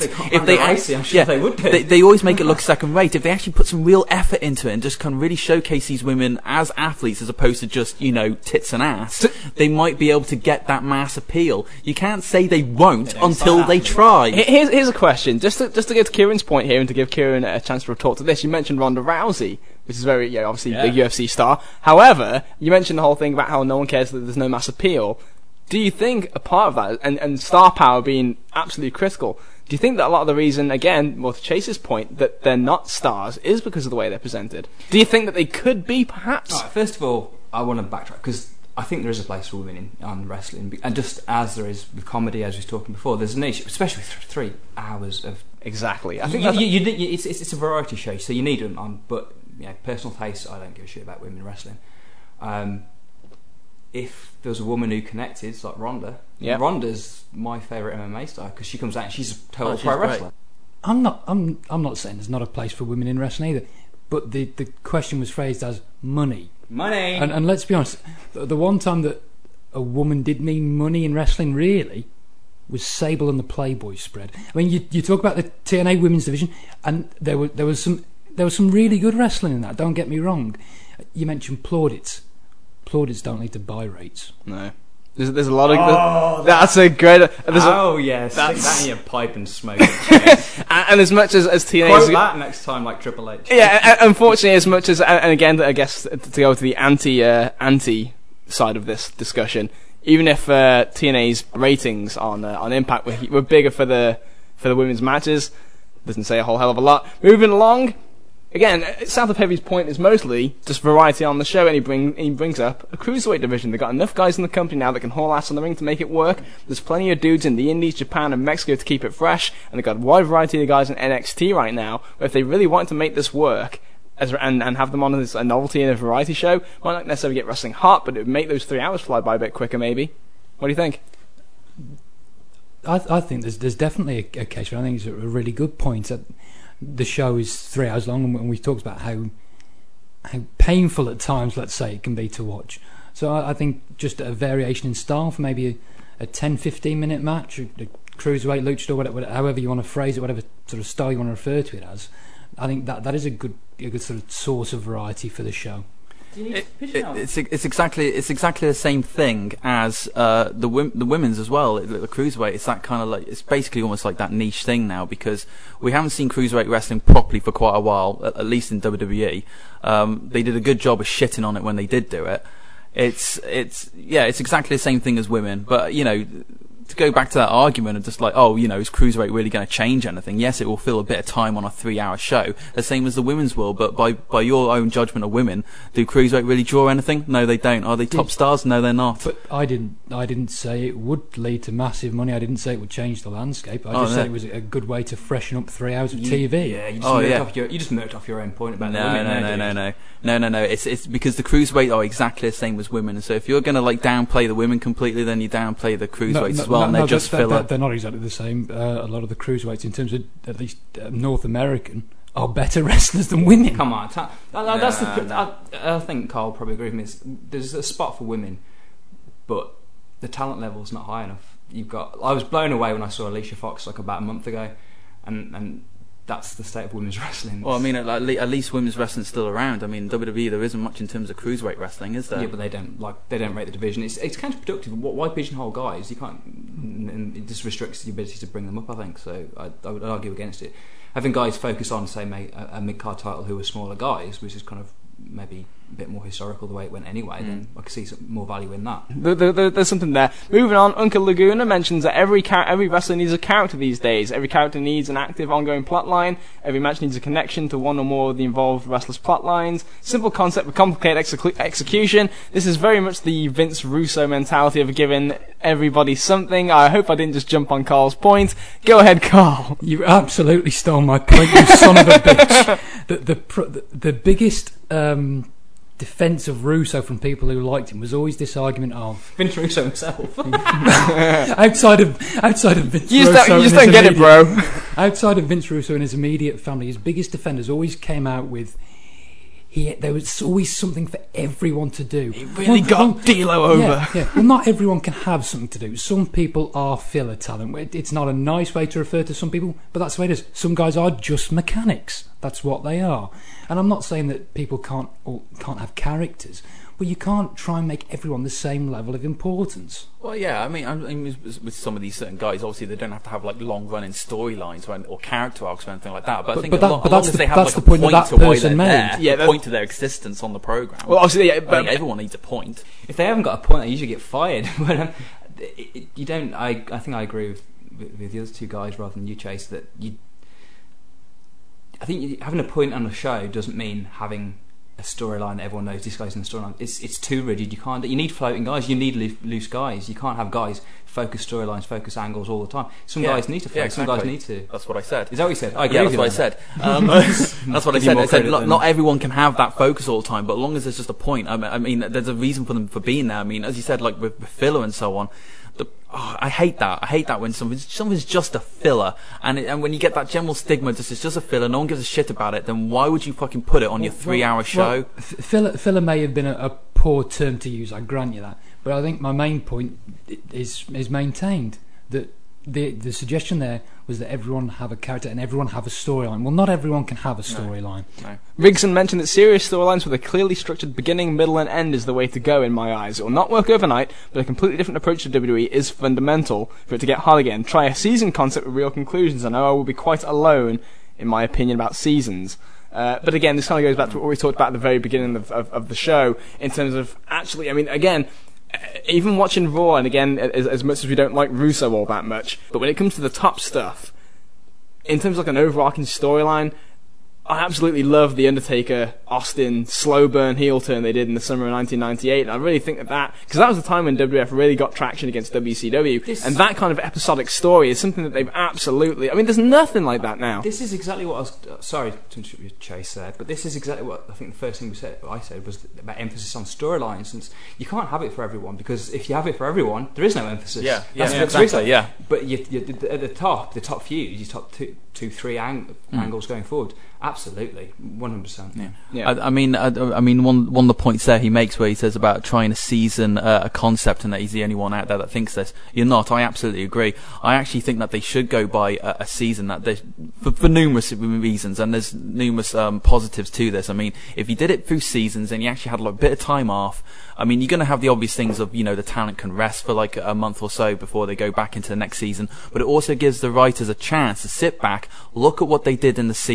They always make it look second rate. If they actually put some real effort into it and just kind of really showcase these women as athletes as opposed to just tits and ass, they might be able to get that mass appeal. You can't say they won't until they try. Here's a question, just to get to Kieran's point here and to give Kieran a chance to talk to this. You mentioned Ronda Rousey, which is very, obviously big UFC star. However, you mentioned the whole thing about how no one cares that there's no mass appeal. Do you think a part of that, and star power being absolutely critical, do you think that a lot of the reason, again, more to Chase's point, that they're not stars is because of the way they're presented? Do you think that they could be, perhaps? Right, first of all, I want to backtrack, because I think there is a place for women in wrestling, and just as there is with comedy, as we were talking before, there's a niche, especially with 3 hours of. Exactly. I think it's a variety show, so you need them on. But personal taste, I don't give a shit about women wrestling. If there was a woman who connected, it's like Ronda. Yeah. Ronda's my favourite MMA star because she comes out and she's a total pro wrestler. I'm not saying there's not a place for women in wrestling either, but the question was phrased as money. Money. And let's be honest, the one time that a woman did mean money in wrestling really was Sable and the Playboy spread. I mean, you talk about the TNA women's division, and there was some really good wrestling in that. Don't get me wrong. You mentioned plaudits. Plaudits don't lead to buy rates. No. There's a lot of... that's a great... Yes. Stick that in your pipe and smoke it. And as much as TNA... Quote that next time, like Triple H. Yeah, unfortunately, as much as... And again, I guess, to go to the anti side of this discussion, even if TNA's ratings on Impact were bigger for the women's matches, doesn't say a whole hell of a lot. Moving along... Again, South of Heavy's point is mostly just variety on the show, and he brings up a cruiserweight division. They've got enough guys in the company now that can haul ass on the ring to make it work. There's plenty of dudes in the Indies, Japan, and Mexico to keep it fresh, and they've got a wide variety of guys in NXT right now. But if they really want to make this work and have them on as a novelty in a variety show, might not necessarily get wrestling hot, but it would make those 3 hours fly by a bit quicker, maybe. What do you think? I think there's definitely a case for it. I think it's a really good point. The show is 3 hours long, and we've talked about how painful at times, let's say, it can be to watch. So I think just a variation in style for maybe a 10-15 minute match, a cruiserweight, luchador, whatever, however you want to phrase it, whatever sort of style you want to refer to it as. I think that is a good sort of source of variety for the show. It's exactly the same thing as the women's as well. The cruiserweight, it's that kind of like, it's basically almost like that niche thing now, because we haven't seen cruiserweight wrestling properly for quite a while, at least in WWE. They did a good job of shitting on it when they did do it. It's exactly the same thing as women, but to go back to that argument of just like, oh, you know, is Cruiserweight really going to change anything? Yes, it will fill a bit of time on a 3-hour show, the same as the women's will, but by your own judgment of women, do Cruiserweight really draw anything? No, they don't. Are they top stars? No, they're not. But I didn't say it would lead to massive money. I didn't say it would change the landscape. I just said it was a good way to freshen up 3 hours of TV. Yeah, you just murked off your own point about No. It's because the Cruiserweight are exactly the same as women. So if you're going to like downplay the women completely, then you downplay the Cruiserweights as well, and they're just filler. They're not exactly the same. A lot of the Cruiserweights, in terms of at least North American, are better wrestlers than women. Come on, I think Carl probably agrees with me. There's a spot for women, but the talent level's not high enough. I was blown away when I saw Alicia Fox like about a month ago, and that's the state of women's wrestling. Well, I mean, at least women's wrestling's still around. I mean, WWE, there isn't much in terms of cruiserweight wrestling, is there? Yeah, but they don't rate the division. It's counterproductive. Why pigeonhole guys? You can't. And it just restricts the ability to bring them up, I think. So I would argue against it. Having guys focus on, say, a mid-card title who are smaller guys, which is kind of maybe a bit more historical the way it went anyway, then I could see some more value in that. There's something there. Moving on, Uncle Laguna mentions that every wrestler needs a character these days. Every character needs an active, ongoing plot line. Every match needs a connection to one or more of the involved wrestlers' plot lines. Simple concept with complicated execution. This is very much the Vince Russo mentality of giving everybody something. I hope I didn't just jump on Carl's point. Go ahead, Carl. You absolutely stole my point, you son of a bitch. The biggest defence of Russo from people who liked him was always this argument of Vince Russo himself. outside of Vince you Russo, you just don't get it, bro. Outside of Vince Russo and his immediate family, his biggest defenders always came out with there was always something for everyone to do. He really got D'Lo over. Yeah. Well, not everyone can have something to do. Some people are filler talent. It's not a nice way to refer to some people, but that's the way it is. Some guys are just mechanics. That's what they are. And I'm not saying that people can't have characters, but you can't try and make everyone the same level of importance. Well, yeah, I mean, with some of these certain guys, obviously they don't have to have like long-running storylines or character arcs or anything like that. But I think as long as they have like a point to why they're there, a point to their existence on the program. Well, obviously, I think everyone needs a point. If they haven't got a point, they usually get fired. But you don't. I think I agree with the other two guys rather than you, Chase. That I think having a point on the show doesn't mean having a storyline that everyone knows this guy's in the storyline. It's too rigid. You can't. You need floating guys. You need loose guys. You can't have guys focus storylines, focus angles all the time. Some guys need to float. Exactly. Some guys need to. That's what I said. Is that what you said? I agree. Yeah, that's what I said. That's what I said. I said not everyone can have that focus all the time, but as long as there's just a point. I mean, there's a reason for them for being there. I mean, as you said, like with filler and so on. I hate that. I hate that when something's just a filler, and when you get that general stigma, it's just a filler. No one gives a shit about it. Then why would you fucking put it on your 3-hour show? Filler may have been a poor term to use. I grant you that, but I think my main point is maintained that the suggestion there was that everyone have a character and everyone have a storyline. Well, not everyone can have a storyline. No. Rigson mentioned that serious storylines with a clearly structured beginning, middle and end is the way to go in my eyes. It will not work overnight, but a completely different approach to WWE is fundamental for it to get hard again. Try a season concept with real conclusions. I know I will be quite alone in my opinion about seasons. But again, this kind of goes back to what we talked about at the very beginning of the show in terms of actually, I mean, again, even watching Raw, and again, as much as we don't like Russo all that much, but when it comes to the top stuff, in terms of like an overarching storyline, I absolutely love the Undertaker Austin slow burn heel turn they did in the summer of 1998, and I really think that because that was the time when WWF really got traction against WCW, and that kind of episodic story is something that they've absolutely. I mean, there's nothing like that now. This is exactly what I was. Sorry to interrupt you, Chase said, but this is exactly what I think the first thing I said was about emphasis on storylines, since you can't have it for everyone, because if you have it for everyone, there is no emphasis. Yeah, exactly. Yeah, but you at the top few, your top two, three angles going forward. Absolutely, 100%. Yeah. I mean, one of the points there he makes where he says about trying to season a concept and that he's the only one out there that thinks this. You're not. I absolutely agree. I actually think that they should go by a season that they, for numerous reasons, and there's numerous positives to this. I mean, if you did it through seasons and you actually had like a bit of time off, I mean, you're going to have the obvious things of, the talent can rest for like a month or so before they go back into the next season, but it also gives the writers a chance to sit back, look at what they did in the seasons right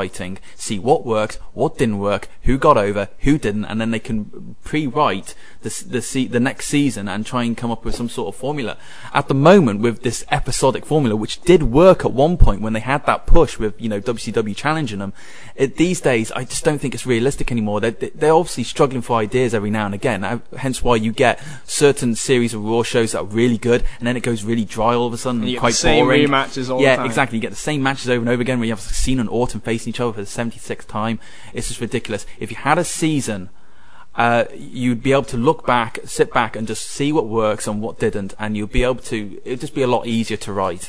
writing, see what worked, what didn't work, who got over, who didn't, and then they can pre-write the next season and try and come up with some sort of formula. At the moment, with this episodic formula, which did work at one point when they had that push with, you know, WCW challenging them, these days I just don't think it's realistic anymore. They're obviously struggling for ideas every now and again, hence why you get certain series of Raw shows that are really good, and then it goes really dry all of a sudden, and you get quite the same boring. rematches all the time. Yeah, exactly. You get the same matches over and over again, where you have Cena and Orton facing each other for the 76th time. It's just ridiculous. If you had a season, you'd be able to sit back and just see what works and what didn't, and you'd be able to, it'd just be a lot easier to write.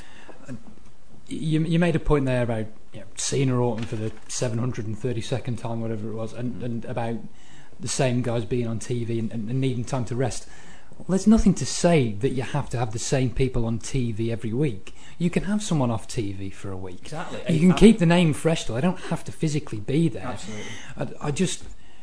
You made a point there about, you know, Cena Orton for the 732nd time, whatever it was, and about the same guys being on TV and needing time to rest. Well, there's nothing to say that you have to have the same people on TV every week. You can have someone off TV for a week. Exactly. You can keep the name fresh still. They don't have to physically be there. Absolutely.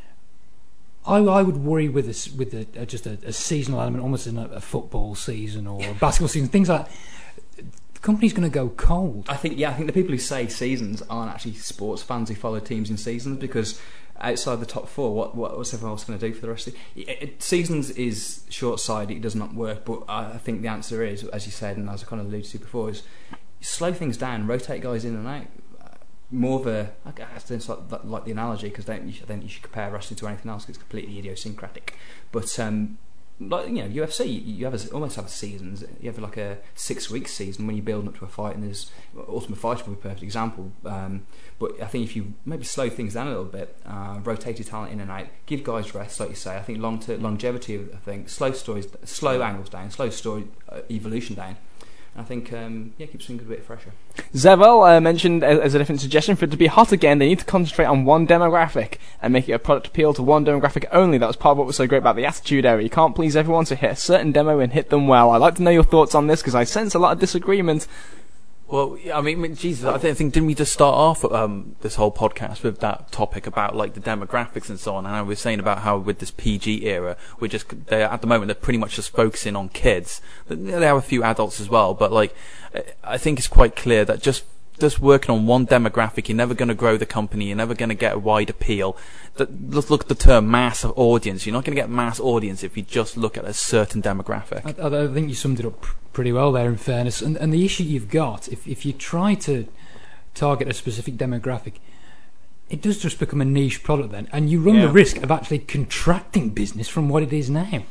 I would worry with just a seasonal element, almost in a football season or a basketball season, things like that. The company's going to go cold. I think the people who say seasons aren't actually sports fans who follow teams in seasons, because outside the top four, what's everyone else going to do for the rest of seasons is short-sighted, it does not work. But I think the answer is, as you said, and as I kind of alluded to before, is slow things down, rotate guys in and out. More of a, I guess, like the analogy, because I don't think you should compare wrestling to anything else, because it's completely idiosyncratic. But like, you know, UFC, you almost have seasons. You have like a 6-week season when you're building up to a fight, and there's Ultimate Fighter would be a perfect example. But I think if you maybe slow things down a little bit, rotate your talent in and out, give guys rest, like you say. I think longevity of the thing, slow angles down, slow story evolution down. I think, keeps things a bit fresher. Zevel mentioned as a different suggestion, for it to be hot again, they need to concentrate on one demographic and make it a product appeal to one demographic only. That was part of what was so great about the Attitude Era. You can't please everyone, so hit a certain demo and hit them well. I'd like to know your thoughts on this, because I sense a lot of disagreement. Well, I mean, Jesus, I think, didn't we just start off this whole podcast with that topic about like the demographics and so on? And I was saying about how with this PG era, at the moment they're pretty much just focusing on kids. They have a few adults as well, but like, I think it's quite clear that just working on one demographic, you're never going to grow the company. You're never going to get a wide appeal. Let's look at the term mass audience. You're not going to get mass audience if you just look at a certain demographic. I think you summed it up pretty well there, in fairness. And the issue you've got, if you try to target a specific demographic, it does just become a niche product then, and you run the risk of actually contracting business from what it is now.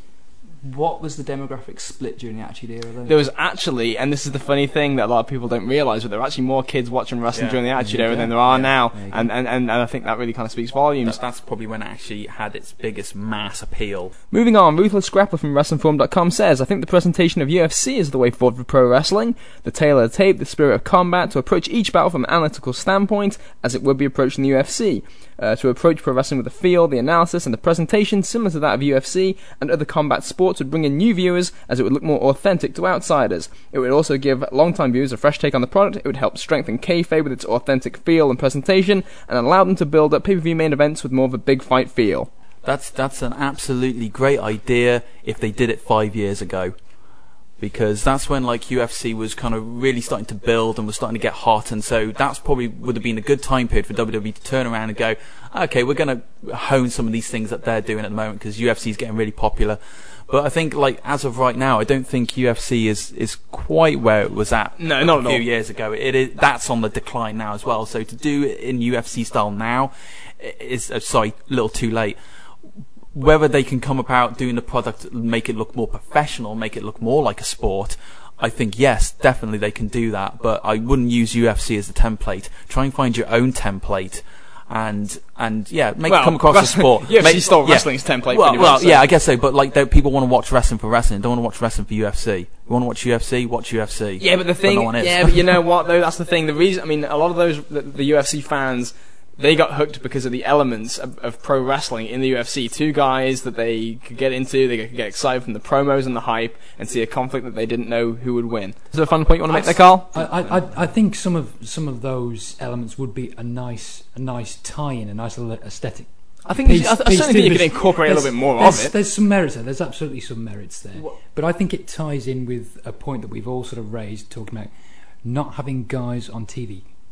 What was the demographic split during the Attitude Era, though? There was actually, and this is the funny thing that a lot of people don't realise, but there were actually more kids watching wrestling during the Attitude Era than there are now, and I think that really kind of speaks volumes. That's probably when it actually had its biggest mass appeal. Moving on, Ruthless Grappler from WrestlingForum.com says, I think the presentation of UFC is the way forward for pro wrestling. The tale of the tape, the spirit of combat, to approach each battle from an analytical standpoint, as it would be approached in the UFC. To approach pro wrestling with the feel, the analysis, and the presentation similar to that of UFC and other combat sports would bring in new viewers, as it would look more authentic to outsiders. It would also give long-time viewers a fresh take on the product. It would help strengthen kayfabe with its authentic feel and presentation, and allow them to build up pay-per-view main events with more of a big fight feel. That's an absolutely great idea if they did it 5 years ago. Because that's when like UFC was kind of really starting to build and was starting to get hot, and so that's probably would have been a good time period for WWE to turn around and go, okay, we're going to hone some of these things that they're doing at the moment, because UFC is getting really popular. But I think like as of right now, I don't think UFC is quite where it was at a few years ago. That's on the decline now as well. So to do it in UFC style now is a little too late. Whether they can come about doing the product, make it look more professional, make it look more like a sport, I think yes, definitely they can do that. But I wouldn't use UFC as a template. Try and find your own template, and make it come across as sport. UFC style wrestling's template. I guess so. But like, people want to watch wrestling for wrestling. Don't want to watch wrestling for UFC. You want to watch UFC? Watch UFC. Yeah, but the thing, but you know what though? That's the thing. The reason, I mean, a lot of those the UFC fans, they got hooked because of the elements of pro wrestling in the UFC. Two guys that they could get into, they could get excited from the promos and the hype, and see a conflict that they didn't know who would win. Is there a fun point you want to make there, Carl? I think some of those elements would be a nice tie-in, a nice little aesthetic. I certainly think you could incorporate a little bit more of it. There's some merits there. There's absolutely some merits there. But I think it ties in with a point that we've all sort of raised, talking about not having guys on TV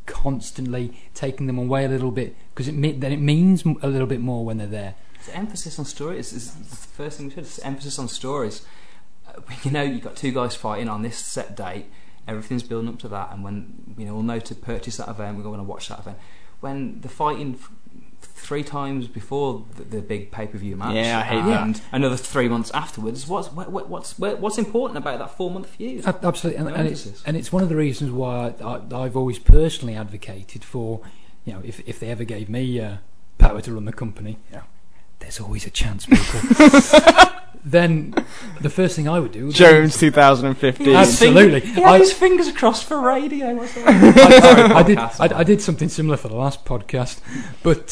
constantly taking them away a little bit, because then it means a little bit more when they're there. It's emphasis on stories. It's the first thing we said. It's emphasis on stories. You've got two guys fighting on this set date. Everything's building up to that, and when we'll know to purchase that event, we're going to watch that event. When the fighting 3 times before the big pay-per-view match, I hate that. And another 3 months afterwards, what's important about that 4-month feud? Absolutely, and it's one of the reasons why I've always personally advocated for, if they ever gave me power to run the company, there's always a chance, people. Then the first thing I would do would Jones 2015. Absolutely. He had his fingers crossed for radio. I did something similar for the last podcast, but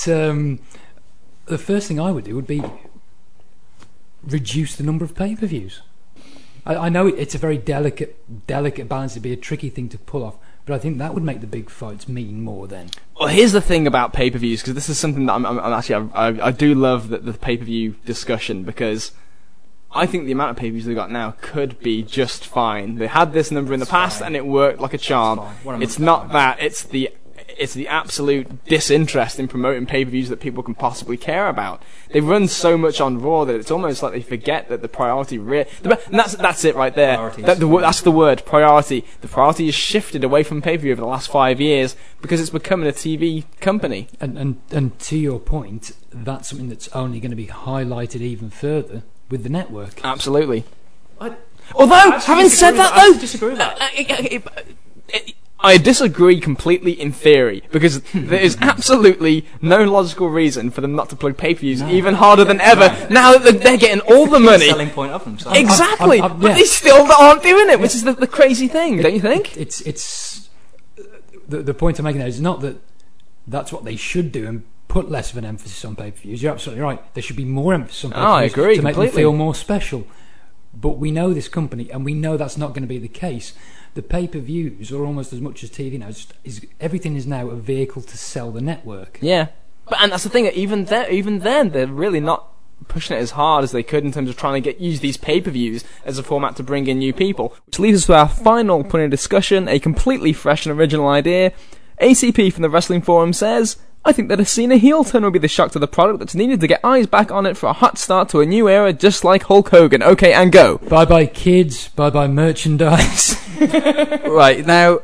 the first thing I would do would be reduce the number of pay-per-views. I know it's a very delicate balance. It'd be a tricky thing to pull off, but I think that would make the big fights mean more then. Well, here's the thing about pay-per-views, because this is something that I'm actually I do love the pay-per-view discussion, because I think the amount of pay-per-views they've got now could be just fine. They had this number in the past, and it worked like a charm. It's not that. It's the absolute disinterest in promoting pay-per-views that people can possibly care about. They run so much on Raw that it's almost like they forget that the priority and that's it right there. That's the word, priority. The priority has shifted away from pay-per-view over the last 5 years because it's becoming a TV company. And to your point, that's something that's only going to be highlighted even further with the network. Absolutely. Although, having said that, though, disagree with that. I disagree completely in theory, because there is absolutely no logical reason for them not to plug pay-per-views even harder than ever, now that they're getting all the money. Selling point of them. Exactly, but they still aren't doing it, which is the crazy thing, don't you think? It's the point I'm making there is not that that's what they should do and put less of an emphasis on pay-per-views. You're absolutely right. There should be more emphasis on pay-per-views I agree, to make completely. them feel more special. But we know this company, and we know that's not going to be the case. The pay-per-views are almost as much as TV now. Everything is now a vehicle to sell the network. Yeah, and that's the thing. Even then, they're really not pushing it as hard as they could in terms of trying to use these pay-per-views as a format to bring in new people. Which leads us to our final point of discussion, a completely fresh and original idea. ACP from the Wrestling Forum says, I think that a Cena heel turn will be the shock to the product that's needed to get eyes back on it for a hot start to a new era, just like Hulk Hogan. Okay, and go. Bye-bye kids, bye-bye merchandise. Right, now,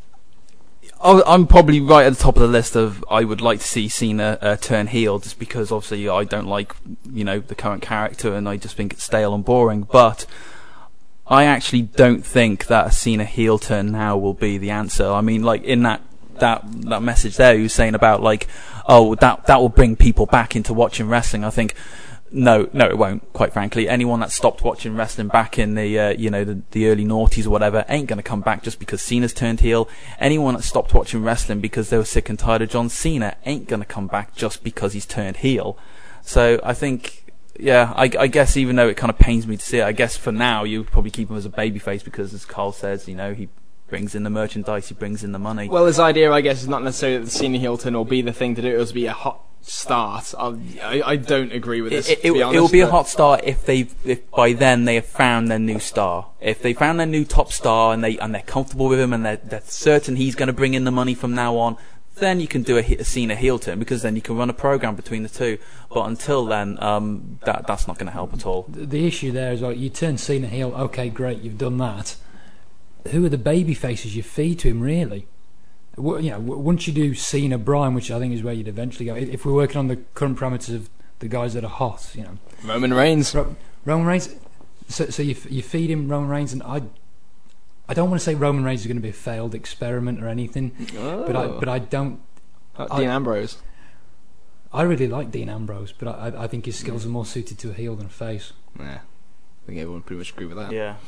I'm probably right at the top of the list of I would like to see Cena turn heel, just because obviously I don't like, the current character, and I just think it's stale and boring, but I actually don't think that a Cena heel turn now will be the answer. I mean, like, in that message there, he was saying about that will bring people back into watching wrestling. I think no, it won't. Quite frankly, anyone that stopped watching wrestling back in the the early noughties or whatever ain't gonna come back just because Cena's turned heel. Anyone that stopped watching wrestling because they were sick and tired of John Cena ain't gonna come back just because he's turned heel. So I think, I guess even though it kind of pains me to see it, I guess for now you probably keep him as a babyface because, as Carl says, he brings in the merchandise, he brings in the money. Well, his idea, I guess, is not necessarily that the Cena heel turn will be the thing to do. It will be a hot start. I don't agree with this. It will be a hot start if by then they have found their new star. If they found their new top star and they're comfortable with him and they're certain he's going to bring in the money from now on, then you can do a Cena heel turn, because then you can run a program between the two. But until then, that's not going to help at all. The issue there is, you turn Cena heel. Okay, great, you've done that. Who are the baby faces you feed to him, really? Once you do Cena Bryan, which I think is where you'd eventually go, if we're working on the current parameters of the guys that are hot, Roman Reigns. Roman Reigns. So you feed him Roman Reigns, and I don't want to say Roman Reigns is going to be a failed experiment or anything, but I don't. Dean Ambrose. I really like Dean Ambrose, but I think his skills are more suited to a heel than a face. Yeah. I think everyone pretty much agree with that. Yeah.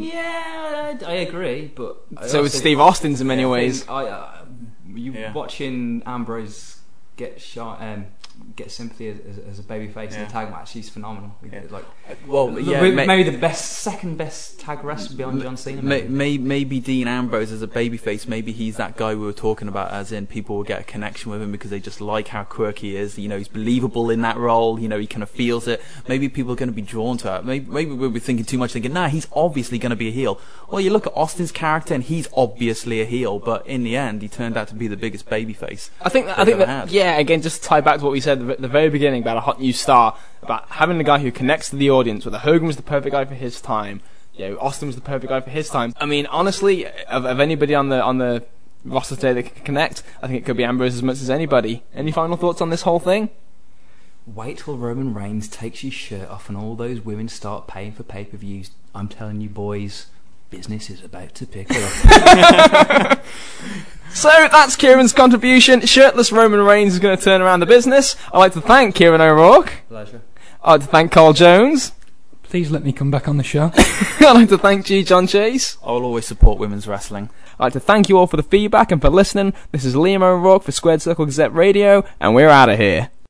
I agree, but so with Steve Austin's in many ways. Watching Ambrose get shot, get sympathy as a babyface in a tag match. He's phenomenal. Maybe the second best tag wrestler beyond John Cena. Maybe Dean Ambrose as a babyface. Maybe he's that guy we were talking about, as in people will get a connection with him because they just like how quirky he is. He's believable in that role. He kind of feels it. Maybe people are going to be drawn to it. Maybe we'll be thinking too much, thinking, nah, he's obviously going to be a heel. Well, you look at Austin's character, and he's obviously a heel, but in the end, he turned out to be the biggest babyface. I think that again, just to tie back to what we said at the very beginning about a hot new star, about having a guy who connects to the audience. Whether Hogan was the perfect guy for his time, Austin was the perfect guy for his time. I mean, honestly, of anybody on the roster today that can connect, I think it could be Ambrose as much as anybody. Any final thoughts on this whole thing? Wait till Roman Reigns takes his shirt off and all those women start paying for pay-per-views. I'm telling you, boys, business is about to pick up. So that's Kieran's contribution. Shirtless Roman Reigns is going to turn around the business. I'd like to thank Kieran O'Rourke. Pleasure. I'd like to thank Carl Jones. Please let me come back on the show. I'd like to thank G. John Chase. I'll always support women's wrestling. I'd like to thank you all for the feedback and for listening. This is Liam O'Rourke for Squared Circle Gazette Radio, and we're out of here.